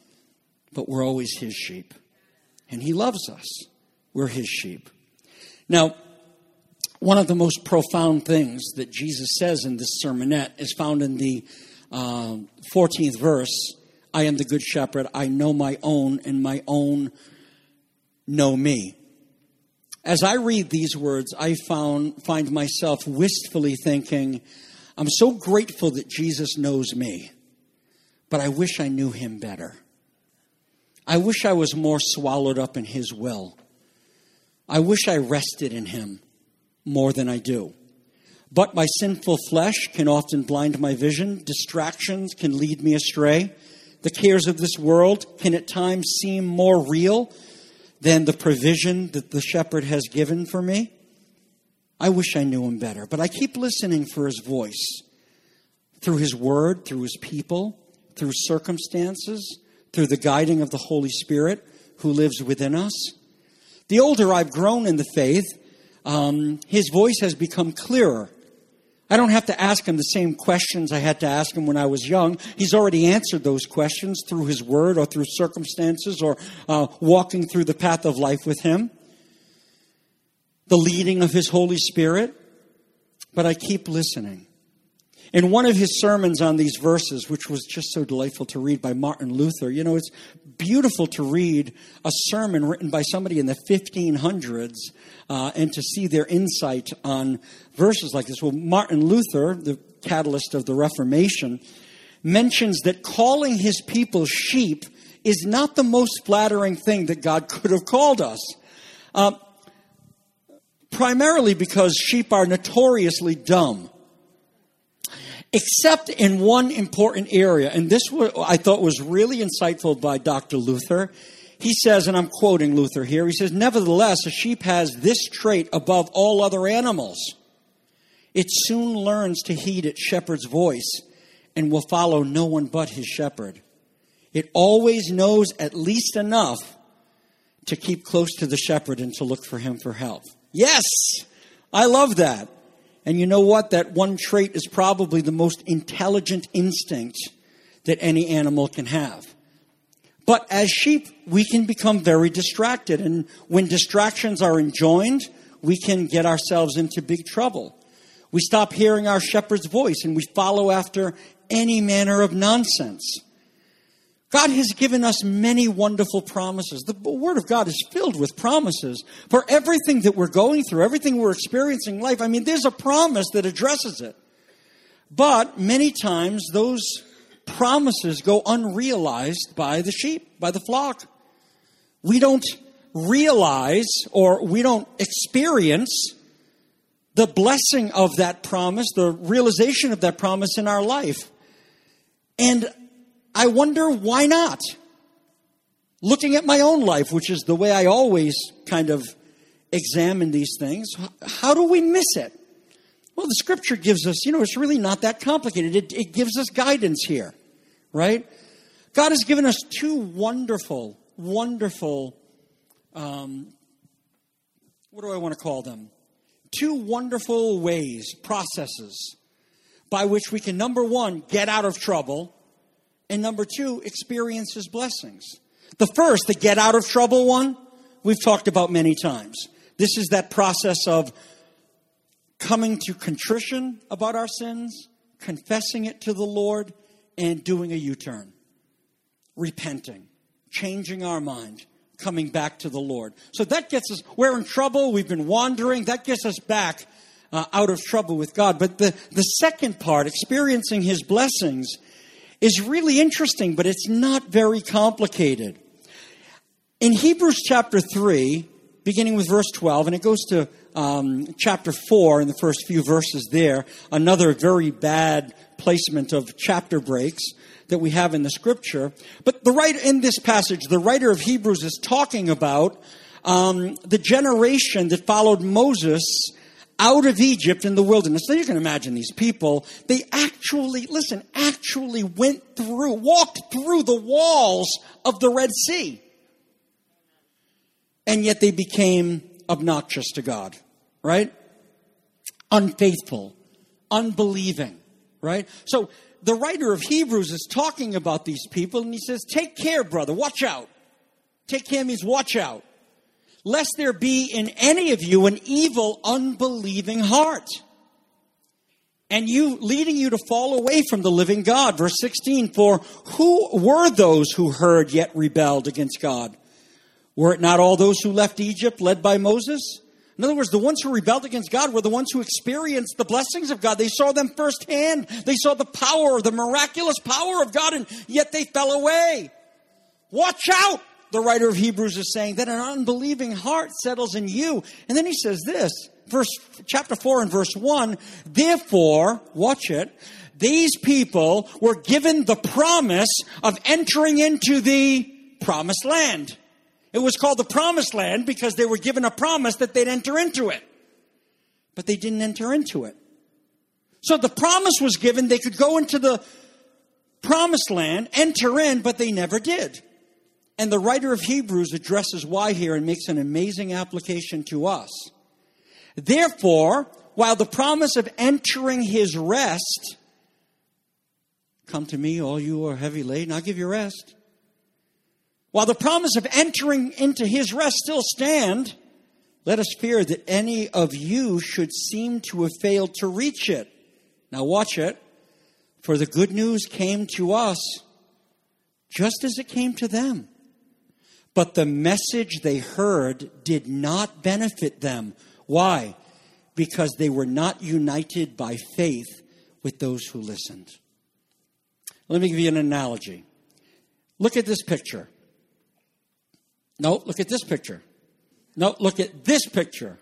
but we're always his sheep. And he loves us. We're his sheep. Now, one of the most profound things that Jesus says in this sermonette is found in the 14th verse. I am the good shepherd. I know my own, and my own know me. As I read these words, I find myself wistfully thinking, I'm so grateful that Jesus knows me, but I wish I knew him better. I wish I was more swallowed up in his will. I wish I rested in him more than I do. But my sinful flesh can often blind my vision. Distractions can lead me astray. The cares of this world can at times seem more real than the provision that the shepherd has given for me. I wish I knew him better. But I keep listening for his voice through his word, through his people, through circumstances, through the guiding of the Holy Spirit who lives within us. The older I've grown in the faith, his voice has become clearer. I don't have to ask him the same questions I had to ask him when I was young. He's already answered those questions through his word or through circumstances or walking through the path of life with him. the leading of His Holy Spirit, but I keep listening. In one of his sermons on these verses, which was just so delightful to read by Martin Luther, it's beautiful to read a sermon written by somebody in the 1500s and to see their insight on verses like this. Well, Martin Luther, the catalyst of the Reformation, mentions that calling his people sheep is not the most flattering thing that God could have called us. Primarily because sheep are notoriously dumb. Except in one important area, and this I thought was really insightful by Dr. Luther. He says, and I'm quoting Luther here, he says, "Nevertheless, a sheep has this trait above all other animals. It soon learns to heed its shepherd's voice and will follow no one but his shepherd. It always knows at least enough to keep close to the shepherd and to look for him for help." Yes, I love that. And you know what? That one trait is probably the most intelligent instinct that any animal can have. But as sheep, we can become very distracted. And when distractions are enjoined, we can get ourselves into big trouble. We stop hearing our shepherd's voice and we follow after any manner of nonsense. God has given us many wonderful promises. The Word of God is filled with promises for everything that we're going through, everything we're experiencing in life. I mean, there's a promise that addresses it. But many times those promises go unrealized by the sheep, by the flock. We don't realize or we don't experience the blessing of that promise, the realization of that promise in our life. And I wonder why not? Looking at my own life, which is the way I always kind of examine these things, how do we miss it? Well, the Scripture gives us, it's really not that complicated. It gives us guidance here, right? God has given us two wonderful, what do I want to call them? Two wonderful ways, processes, by which we can, number one, get out of trouble, and number two, experience His blessings. The first, the get out of trouble one, we've talked about many times. This is that process of coming to contrition about our sins, confessing it to the Lord, and doing a U-turn. Repenting, changing our mind, coming back to the Lord. So that gets us, we're in trouble, we've been wandering, that gets us back out of trouble with God. But the second part, experiencing His blessings, is really interesting, but it's not very complicated. In Hebrews chapter 3, beginning with verse 12, and it goes to chapter 4 in the first few verses there, another very bad placement of chapter breaks that we have in the Scripture. But in this passage, the writer of Hebrews is talking about the generation that followed Moses out of Egypt in the wilderness. So you can imagine these people, they actually walked through the walls of the Red Sea. And yet they became obnoxious to God, right? Unfaithful, unbelieving, right? So the writer of Hebrews is talking about these people and he says, take care, brother, watch out. Take care means watch out. Lest there be in any of you an evil, unbelieving heart, and leading you to fall away from the living God. Verse 16, for who were those who heard yet rebelled against God? Were it not all those who left Egypt led by Moses? In other words, the ones who rebelled against God were the ones who experienced the blessings of God. They saw them firsthand. They saw the power, the miraculous power of God, and yet they fell away. Watch out! The writer of Hebrews is saying that an unbelieving heart settles in you. And then he says this, chapter 4 and verse 1, therefore, watch it, these people were given the promise of entering into the promised land. It was called the promised land because they were given a promise that they'd enter into it. But they didn't enter into it. So the promise was given, they could go into the promised land, enter in, but they never did. And the writer of Hebrews addresses why here and makes an amazing application to us. Therefore, while the promise of entering His rest, come to me, all you who are heavy laden, I'll give you rest. While the promise of entering into His rest still stand, let us fear that any of you should seem to have failed to reach it. Now watch it. For the good news came to us just as it came to them. But the message they heard did not benefit them. Why? Because they were not united by faith with those who listened. Let me give you an analogy. Look at this picture. No, look at this picture. No, look at this picture.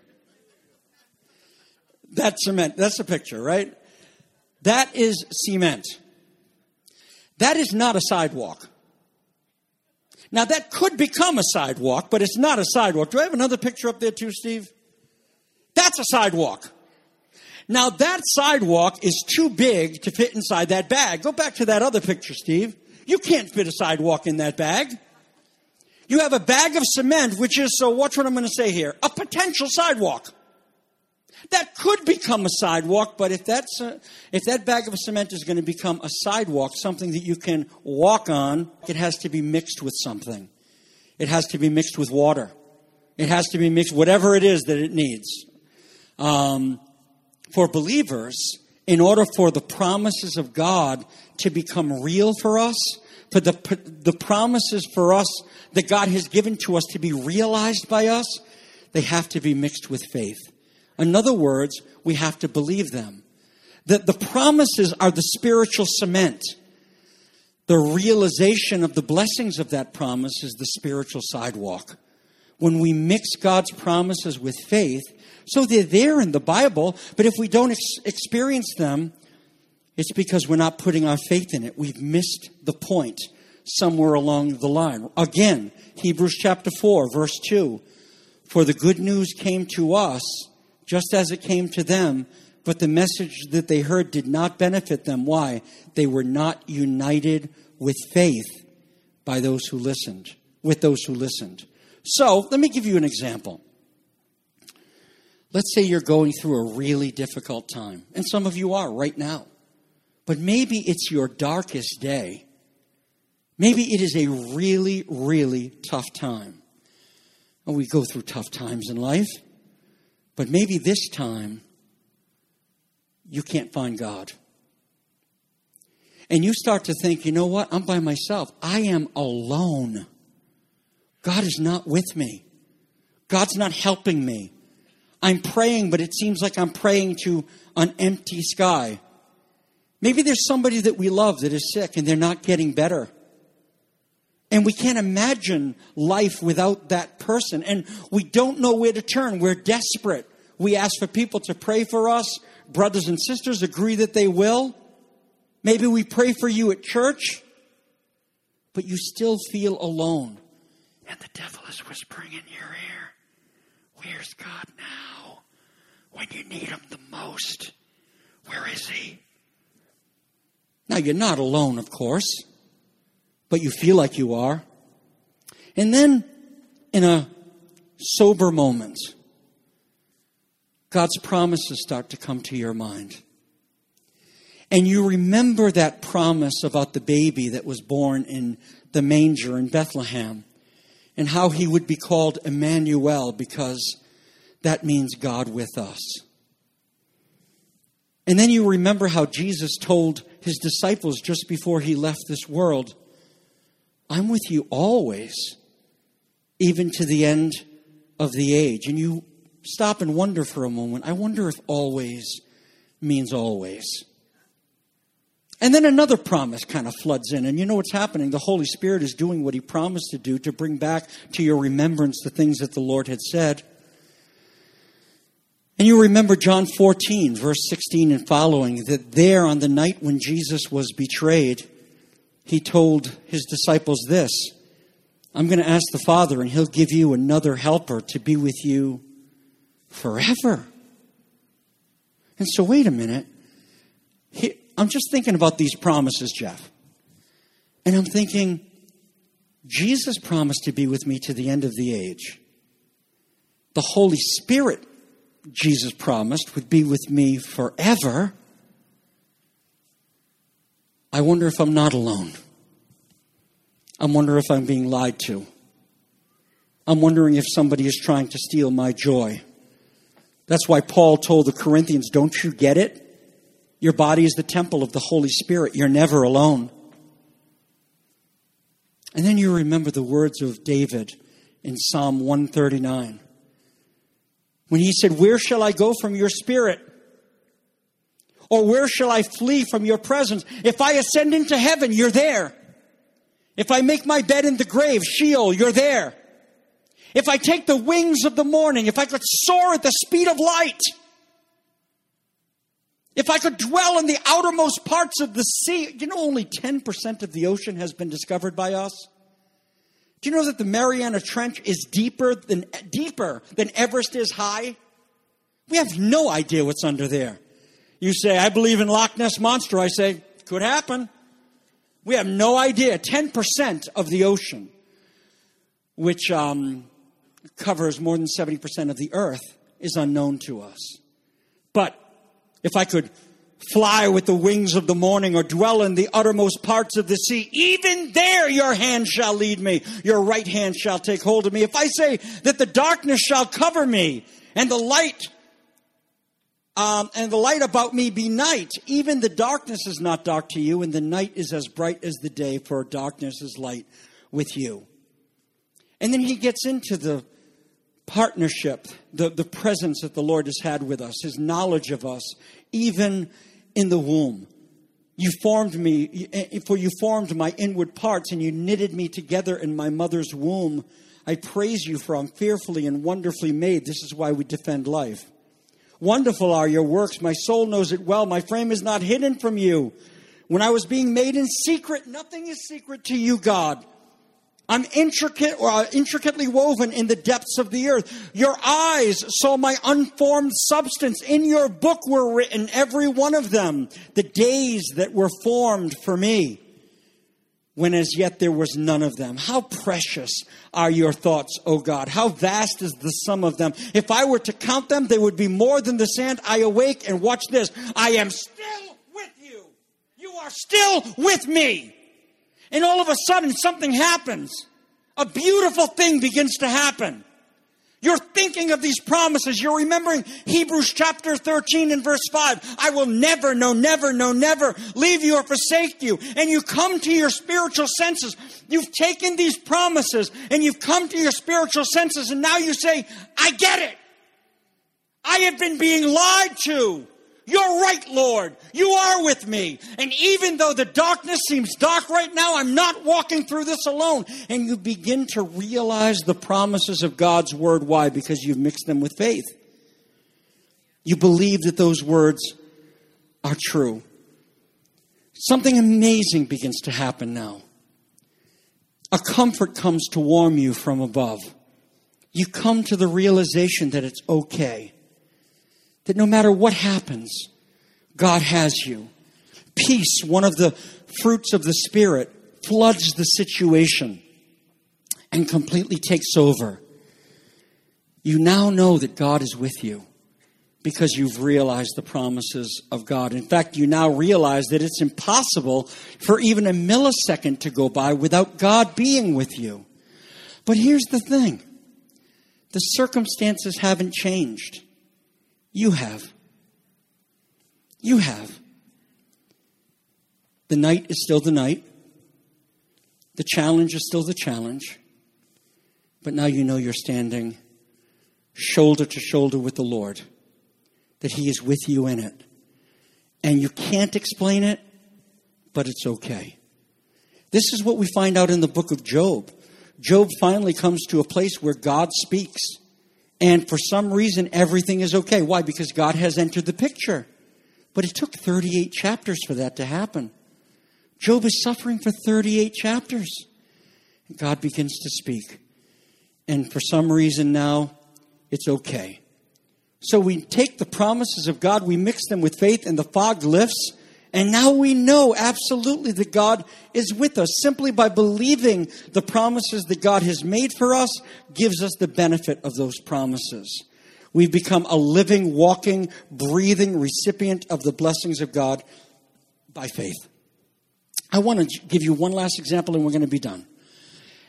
That's cement. That's a picture, right? That is cement. That is not a sidewalk. Now, that could become a sidewalk, but it's not a sidewalk. Do I have another picture up there too, Steve? That's a sidewalk. Now, that sidewalk is too big to fit inside that bag. Go back to that other picture, Steve. You can't fit a sidewalk in that bag. You have a bag of cement, which is, so watch what I'm going to say here, a potential sidewalk. That could become a sidewalk, but if that bag of cement is going to become a sidewalk, something that you can walk on, it has to be mixed with something. It has to be mixed with water. It has to be mixed, whatever it is that it needs. For believers, in order for the promises of God to become real for us, for the promises for us that God has given to us to be realized by us, they have to be mixed with faith. In other words, we have to believe them. That the promises are the spiritual cement. The realization of the blessings of that promise is the spiritual sidewalk. When we mix God's promises with faith, so they're there in the Bible, but if we don't experience them, it's because we're not putting our faith in it. We've missed the point somewhere along the line. Again, Hebrews chapter 4, verse 2. For the good news came to us just as it came to them, but the message that they heard did not benefit them. Why? They were not united with faith by those who listened, with those who listened. So, let me give you an example. Let's say you're going through a really difficult time, and some of you are right now. But maybe it's your darkest day. Maybe it is a really, really tough time. And we go through tough times in life. But maybe this time, you can't find God. And you start to think, you know what? I'm by myself. I am alone. God is not with me. God's not helping me. I'm praying, but it seems like I'm praying to an empty sky. Maybe there's somebody that we love that is sick and they're not getting better. And we can't imagine life without that person. And we don't know where to turn. We're desperate. We ask for people to pray for us. Brothers and sisters agree that they will. Maybe we pray for you at church. But you still feel alone. And the devil is whispering in your ear, where's God now? When you need him the most. Where is he? Now, you're not alone, of course. But you feel like you are. And then, in a sober moment, God's promises start to come to your mind. And you remember that promise about the baby that was born in the manger in Bethlehem. And how he would be called Emmanuel, because that means God with us. And then you remember how Jesus told his disciples just before he left this world, I'm with you always, even to the end of the age. And you stop and wonder for a moment, I wonder if always means always. And then another promise kind of floods in. And you know what's happening? The Holy Spirit is doing what he promised to do to bring back to your remembrance the things that the Lord had said. And you remember John 14, verse 16 and following, that there on the night when Jesus was betrayed, he told his disciples this, I'm going to ask the Father and he'll give you another helper to be with you forever. And so wait a minute. I'm just thinking about these promises, Jeff. And I'm thinking, Jesus promised to be with me to the end of the age. The Holy Spirit, Jesus promised, would be with me forever. I wonder if I'm not alone. I wonder if I'm being lied to. I'm wondering if somebody is trying to steal my joy. That's why Paul told the Corinthians, don't you get it? Your body is the temple of the Holy Spirit. You're never alone. And then you remember the words of David in Psalm 139. When he said, where shall I go from your spirit? Or where shall I flee from your presence? If I ascend into heaven, you're there. If I make my bed in the grave, Sheol, you're there. If I take the wings of the morning, if I could soar at the speed of light, if I could dwell in the outermost parts of the sea. You know, only 10% of the ocean has been discovered by us. Do you know that the Mariana Trench is deeper than Everest is high? We have no idea what's under there. You say, I believe in Loch Ness Monster. I say, could happen. We have no idea. 10% of the ocean, which covers more than 70% of the earth, is unknown to us. But if I could fly with the wings of the morning or dwell in the uttermost parts of the sea, even there your hand shall lead me. Your right hand shall take hold of me. If I say that the darkness shall cover me and the light about me be night, even the darkness is not dark to you, and the night is as bright as the day, for darkness is light with you. And then he gets into the partnership, the presence that the Lord has had with us, his knowledge of us, even in the womb. You formed me, for you formed my inward parts, and you knitted me together in my mother's womb. I praise you, for I'm fearfully and wonderfully made. This is why we defend life. Wonderful are your works. My soul knows it well. My frame is not hidden from you. When I was being made in secret, nothing is secret to you, God. I'm intricately woven in the depths of the earth. Your eyes saw my unformed substance. In your book were written, every one of them, the days that were formed for me, when as yet there was none of them. How precious are your thoughts, O God. How vast is the sum of them. If I were to count them, they would be more than the sand. I awake and watch this. I am still with you. You are still with me. And all of a sudden, something happens. A beautiful thing begins to happen. You're thinking of these promises. You're remembering Hebrews chapter 13 and verse 5. I will never leave you or forsake you. And you come to your spiritual senses. You've taken these promises and you've come to your spiritual senses. And now you say, I get it. I have been being lied to. You're right, Lord. You are with me. And even though the darkness seems dark right now, I'm not walking through this alone. And you begin to realize the promises of God's word. Why? Because you've mixed them with faith. You believe that those words are true. Something amazing begins to happen now. A comfort comes to warm you from above. You come to the realization that it's okay. That no matter what happens, God has you. Peace, one of the fruits of the Spirit, floods the situation and completely takes over. You now know that God is with you because you've realized the promises of God. In fact, you now realize that it's impossible for even a millisecond to go by without God being with you. But here's the thing. The circumstances haven't changed. You have. You have. The night is still the night. The challenge is still the challenge. But now you know you're standing shoulder to shoulder with the Lord. That He is with you in it. And you can't explain it, but it's okay. This is what we find out in the book of Job. Job finally comes to a place where God speaks. And for some reason, everything is okay. Why? Because God has entered the picture. But it took 38 chapters for that to happen. Job is suffering for 38 chapters. God begins to speak. And for some reason now, it's okay. So we take the promises of God, we mix them with faith, and the fog lifts. And now we know absolutely that God is with us. Simply by believing the promises that God has made for us gives us the benefit of those promises. We've become a living, walking, breathing recipient of the blessings of God by faith. I want to give you one last example and we're going to be done.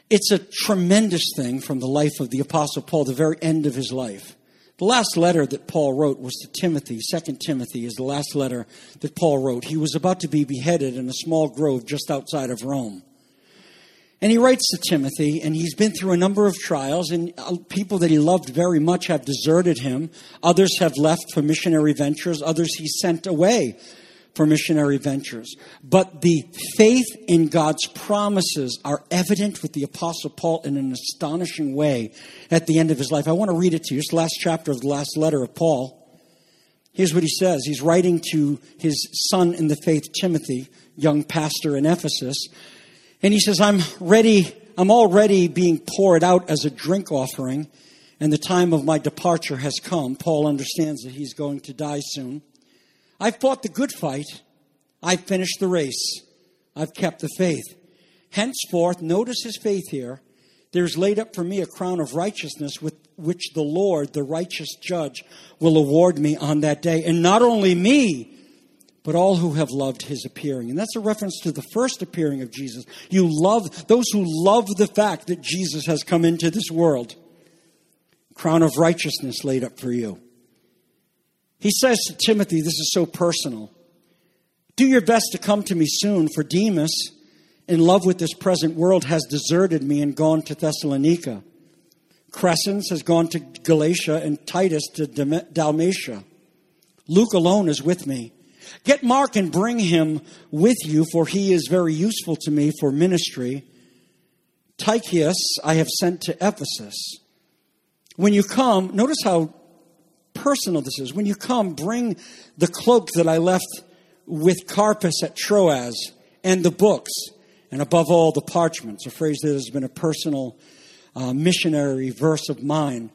It's a tremendous thing from the life of the Apostle Paul, the very end of his life. The last letter that Paul wrote was to Timothy. 2 Timothy is the last letter that Paul wrote. He was about to be beheaded in a small grove just outside of Rome. And he writes to Timothy, and he's been through a number of trials, and people that he loved very much have deserted him. Others have left for missionary ventures. Others he sent away for missionary ventures. But the faith in God's promises are evident with the Apostle Paul in an astonishing way at the end of his life. I want to read it to you. It's the last chapter of the last letter of Paul. Here's what he says. He's writing to his son in the faith, Timothy, young pastor in Ephesus. And he says, I'm already being poured out as a drink offering, and the time of my departure has come. Paul understands that he's going to die soon. I've fought the good fight. I've finished the race. I've kept the faith. Henceforth, notice his faith here, there's laid up for me a crown of righteousness with which the Lord, the righteous judge, will award me on that day. And not only me, but all who have loved his appearing. And that's a reference to the first appearing of Jesus. Those who love the fact that Jesus has come into this world. Crown of righteousness laid up for you. He says to Timothy, this is so personal. Do your best to come to me soon, for Demas, in love with this present world, has deserted me and gone to Thessalonica. Crescens has gone to Galatia and Titus to Dalmatia. Luke alone is with me. Get Mark and bring him with you, for he is very useful to me for ministry. Tychicus I have sent to Ephesus. When you come, notice how personal this is. When you come, bring the cloak that I left with Carpus at Troas, and the books, and above all the parchments, a phrase that has been a personal missionary verse of mine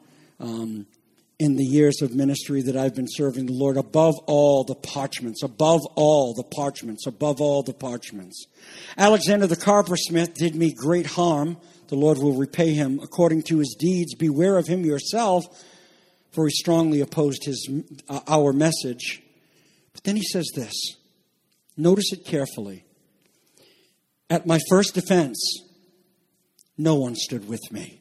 in the years of ministry that I've been serving the Lord. Above all the parchments, above all the parchments, above all the parchments. Alexander the carpersmith did me great harm. The Lord will repay him according to his deeds. Beware of him yourself, for he strongly opposed our message. But then he says this. Notice it carefully. At my first defense, no one stood with me.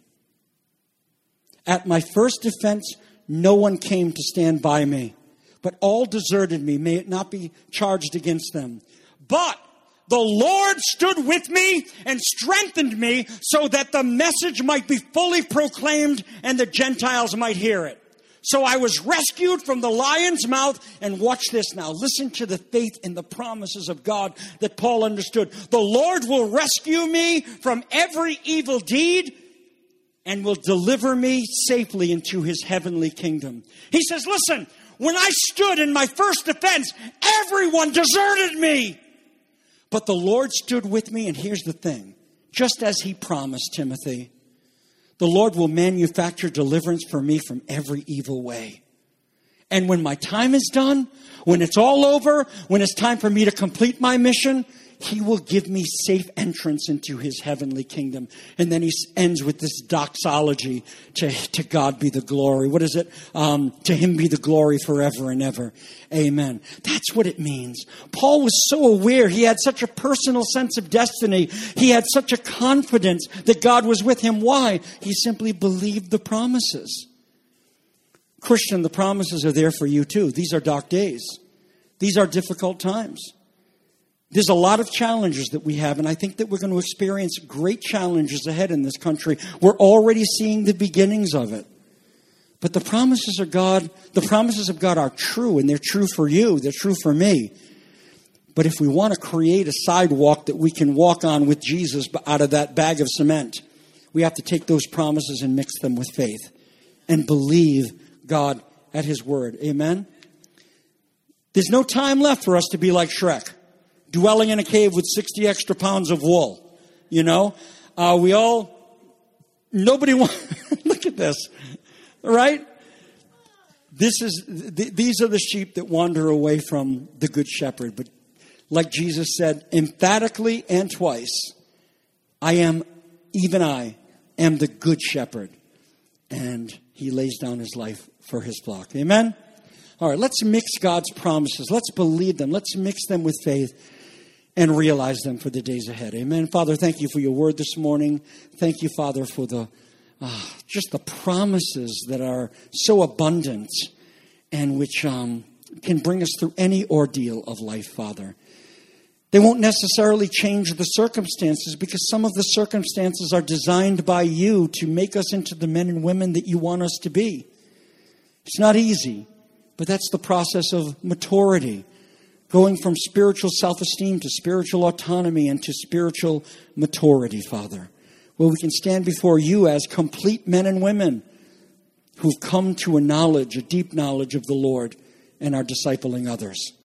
At my first defense, no one came to stand by me, but all deserted me. May it not be charged against them. But the Lord stood with me and strengthened me so that the message might be fully proclaimed and the Gentiles might hear it. So I was rescued from the lion's mouth. And watch this now. Listen to the faith in the promises of God that Paul understood. The Lord will rescue me from every evil deed and will deliver me safely into his heavenly kingdom. He says, listen, when I stood in my first defense, everyone deserted me. But the Lord stood with me, and here's the thing. Just as he promised, Timothy, the Lord will manufacture deliverance for me from every evil way. And when my time is done, when it's all over, when it's time for me to complete my mission, he will give me safe entrance into his heavenly kingdom. And then he ends with this doxology, to God be the glory. What is it? To him be the glory forever and ever. Amen. That's what it means. Paul was so aware. He had such a personal sense of destiny. He had such a confidence that God was with him. Why? He simply believed the promises. Christian, the promises are there for you too. These are dark days. These are difficult times. There's a lot of challenges that we have, and I think that we're going to experience great challenges ahead in this country. We're already seeing the beginnings of it. But the promises of God are true, and they're true for you. They're true for me. But if we want to create a sidewalk that we can walk on with Jesus out of that bag of cement, we have to take those promises and mix them with faith and believe God at his word. Amen? There's no time left for us to be like Shrek, dwelling in a cave with 60 extra pounds of wool. You know, nobody wants, look at this, right? These are the sheep that wander away from the good shepherd. But like Jesus said emphatically and twice, I am the good shepherd. And he lays down his life for his flock. Amen? All right, let's mix God's promises. Let's believe them. Let's mix them with faith. and realize them for the days ahead. Amen. Father, thank you for your word this morning. Thank you, Father, for the just the promises that are so abundant and which can bring us through any ordeal of life, Father. They won't necessarily change the circumstances because some of the circumstances are designed by you to make us into the men and women that you want us to be. It's not easy, but that's the process of maturity, going from spiritual self-esteem to spiritual autonomy and to spiritual maturity, Father, where we can stand before you as complete men and women who've come to a deep knowledge of the Lord and are discipling others.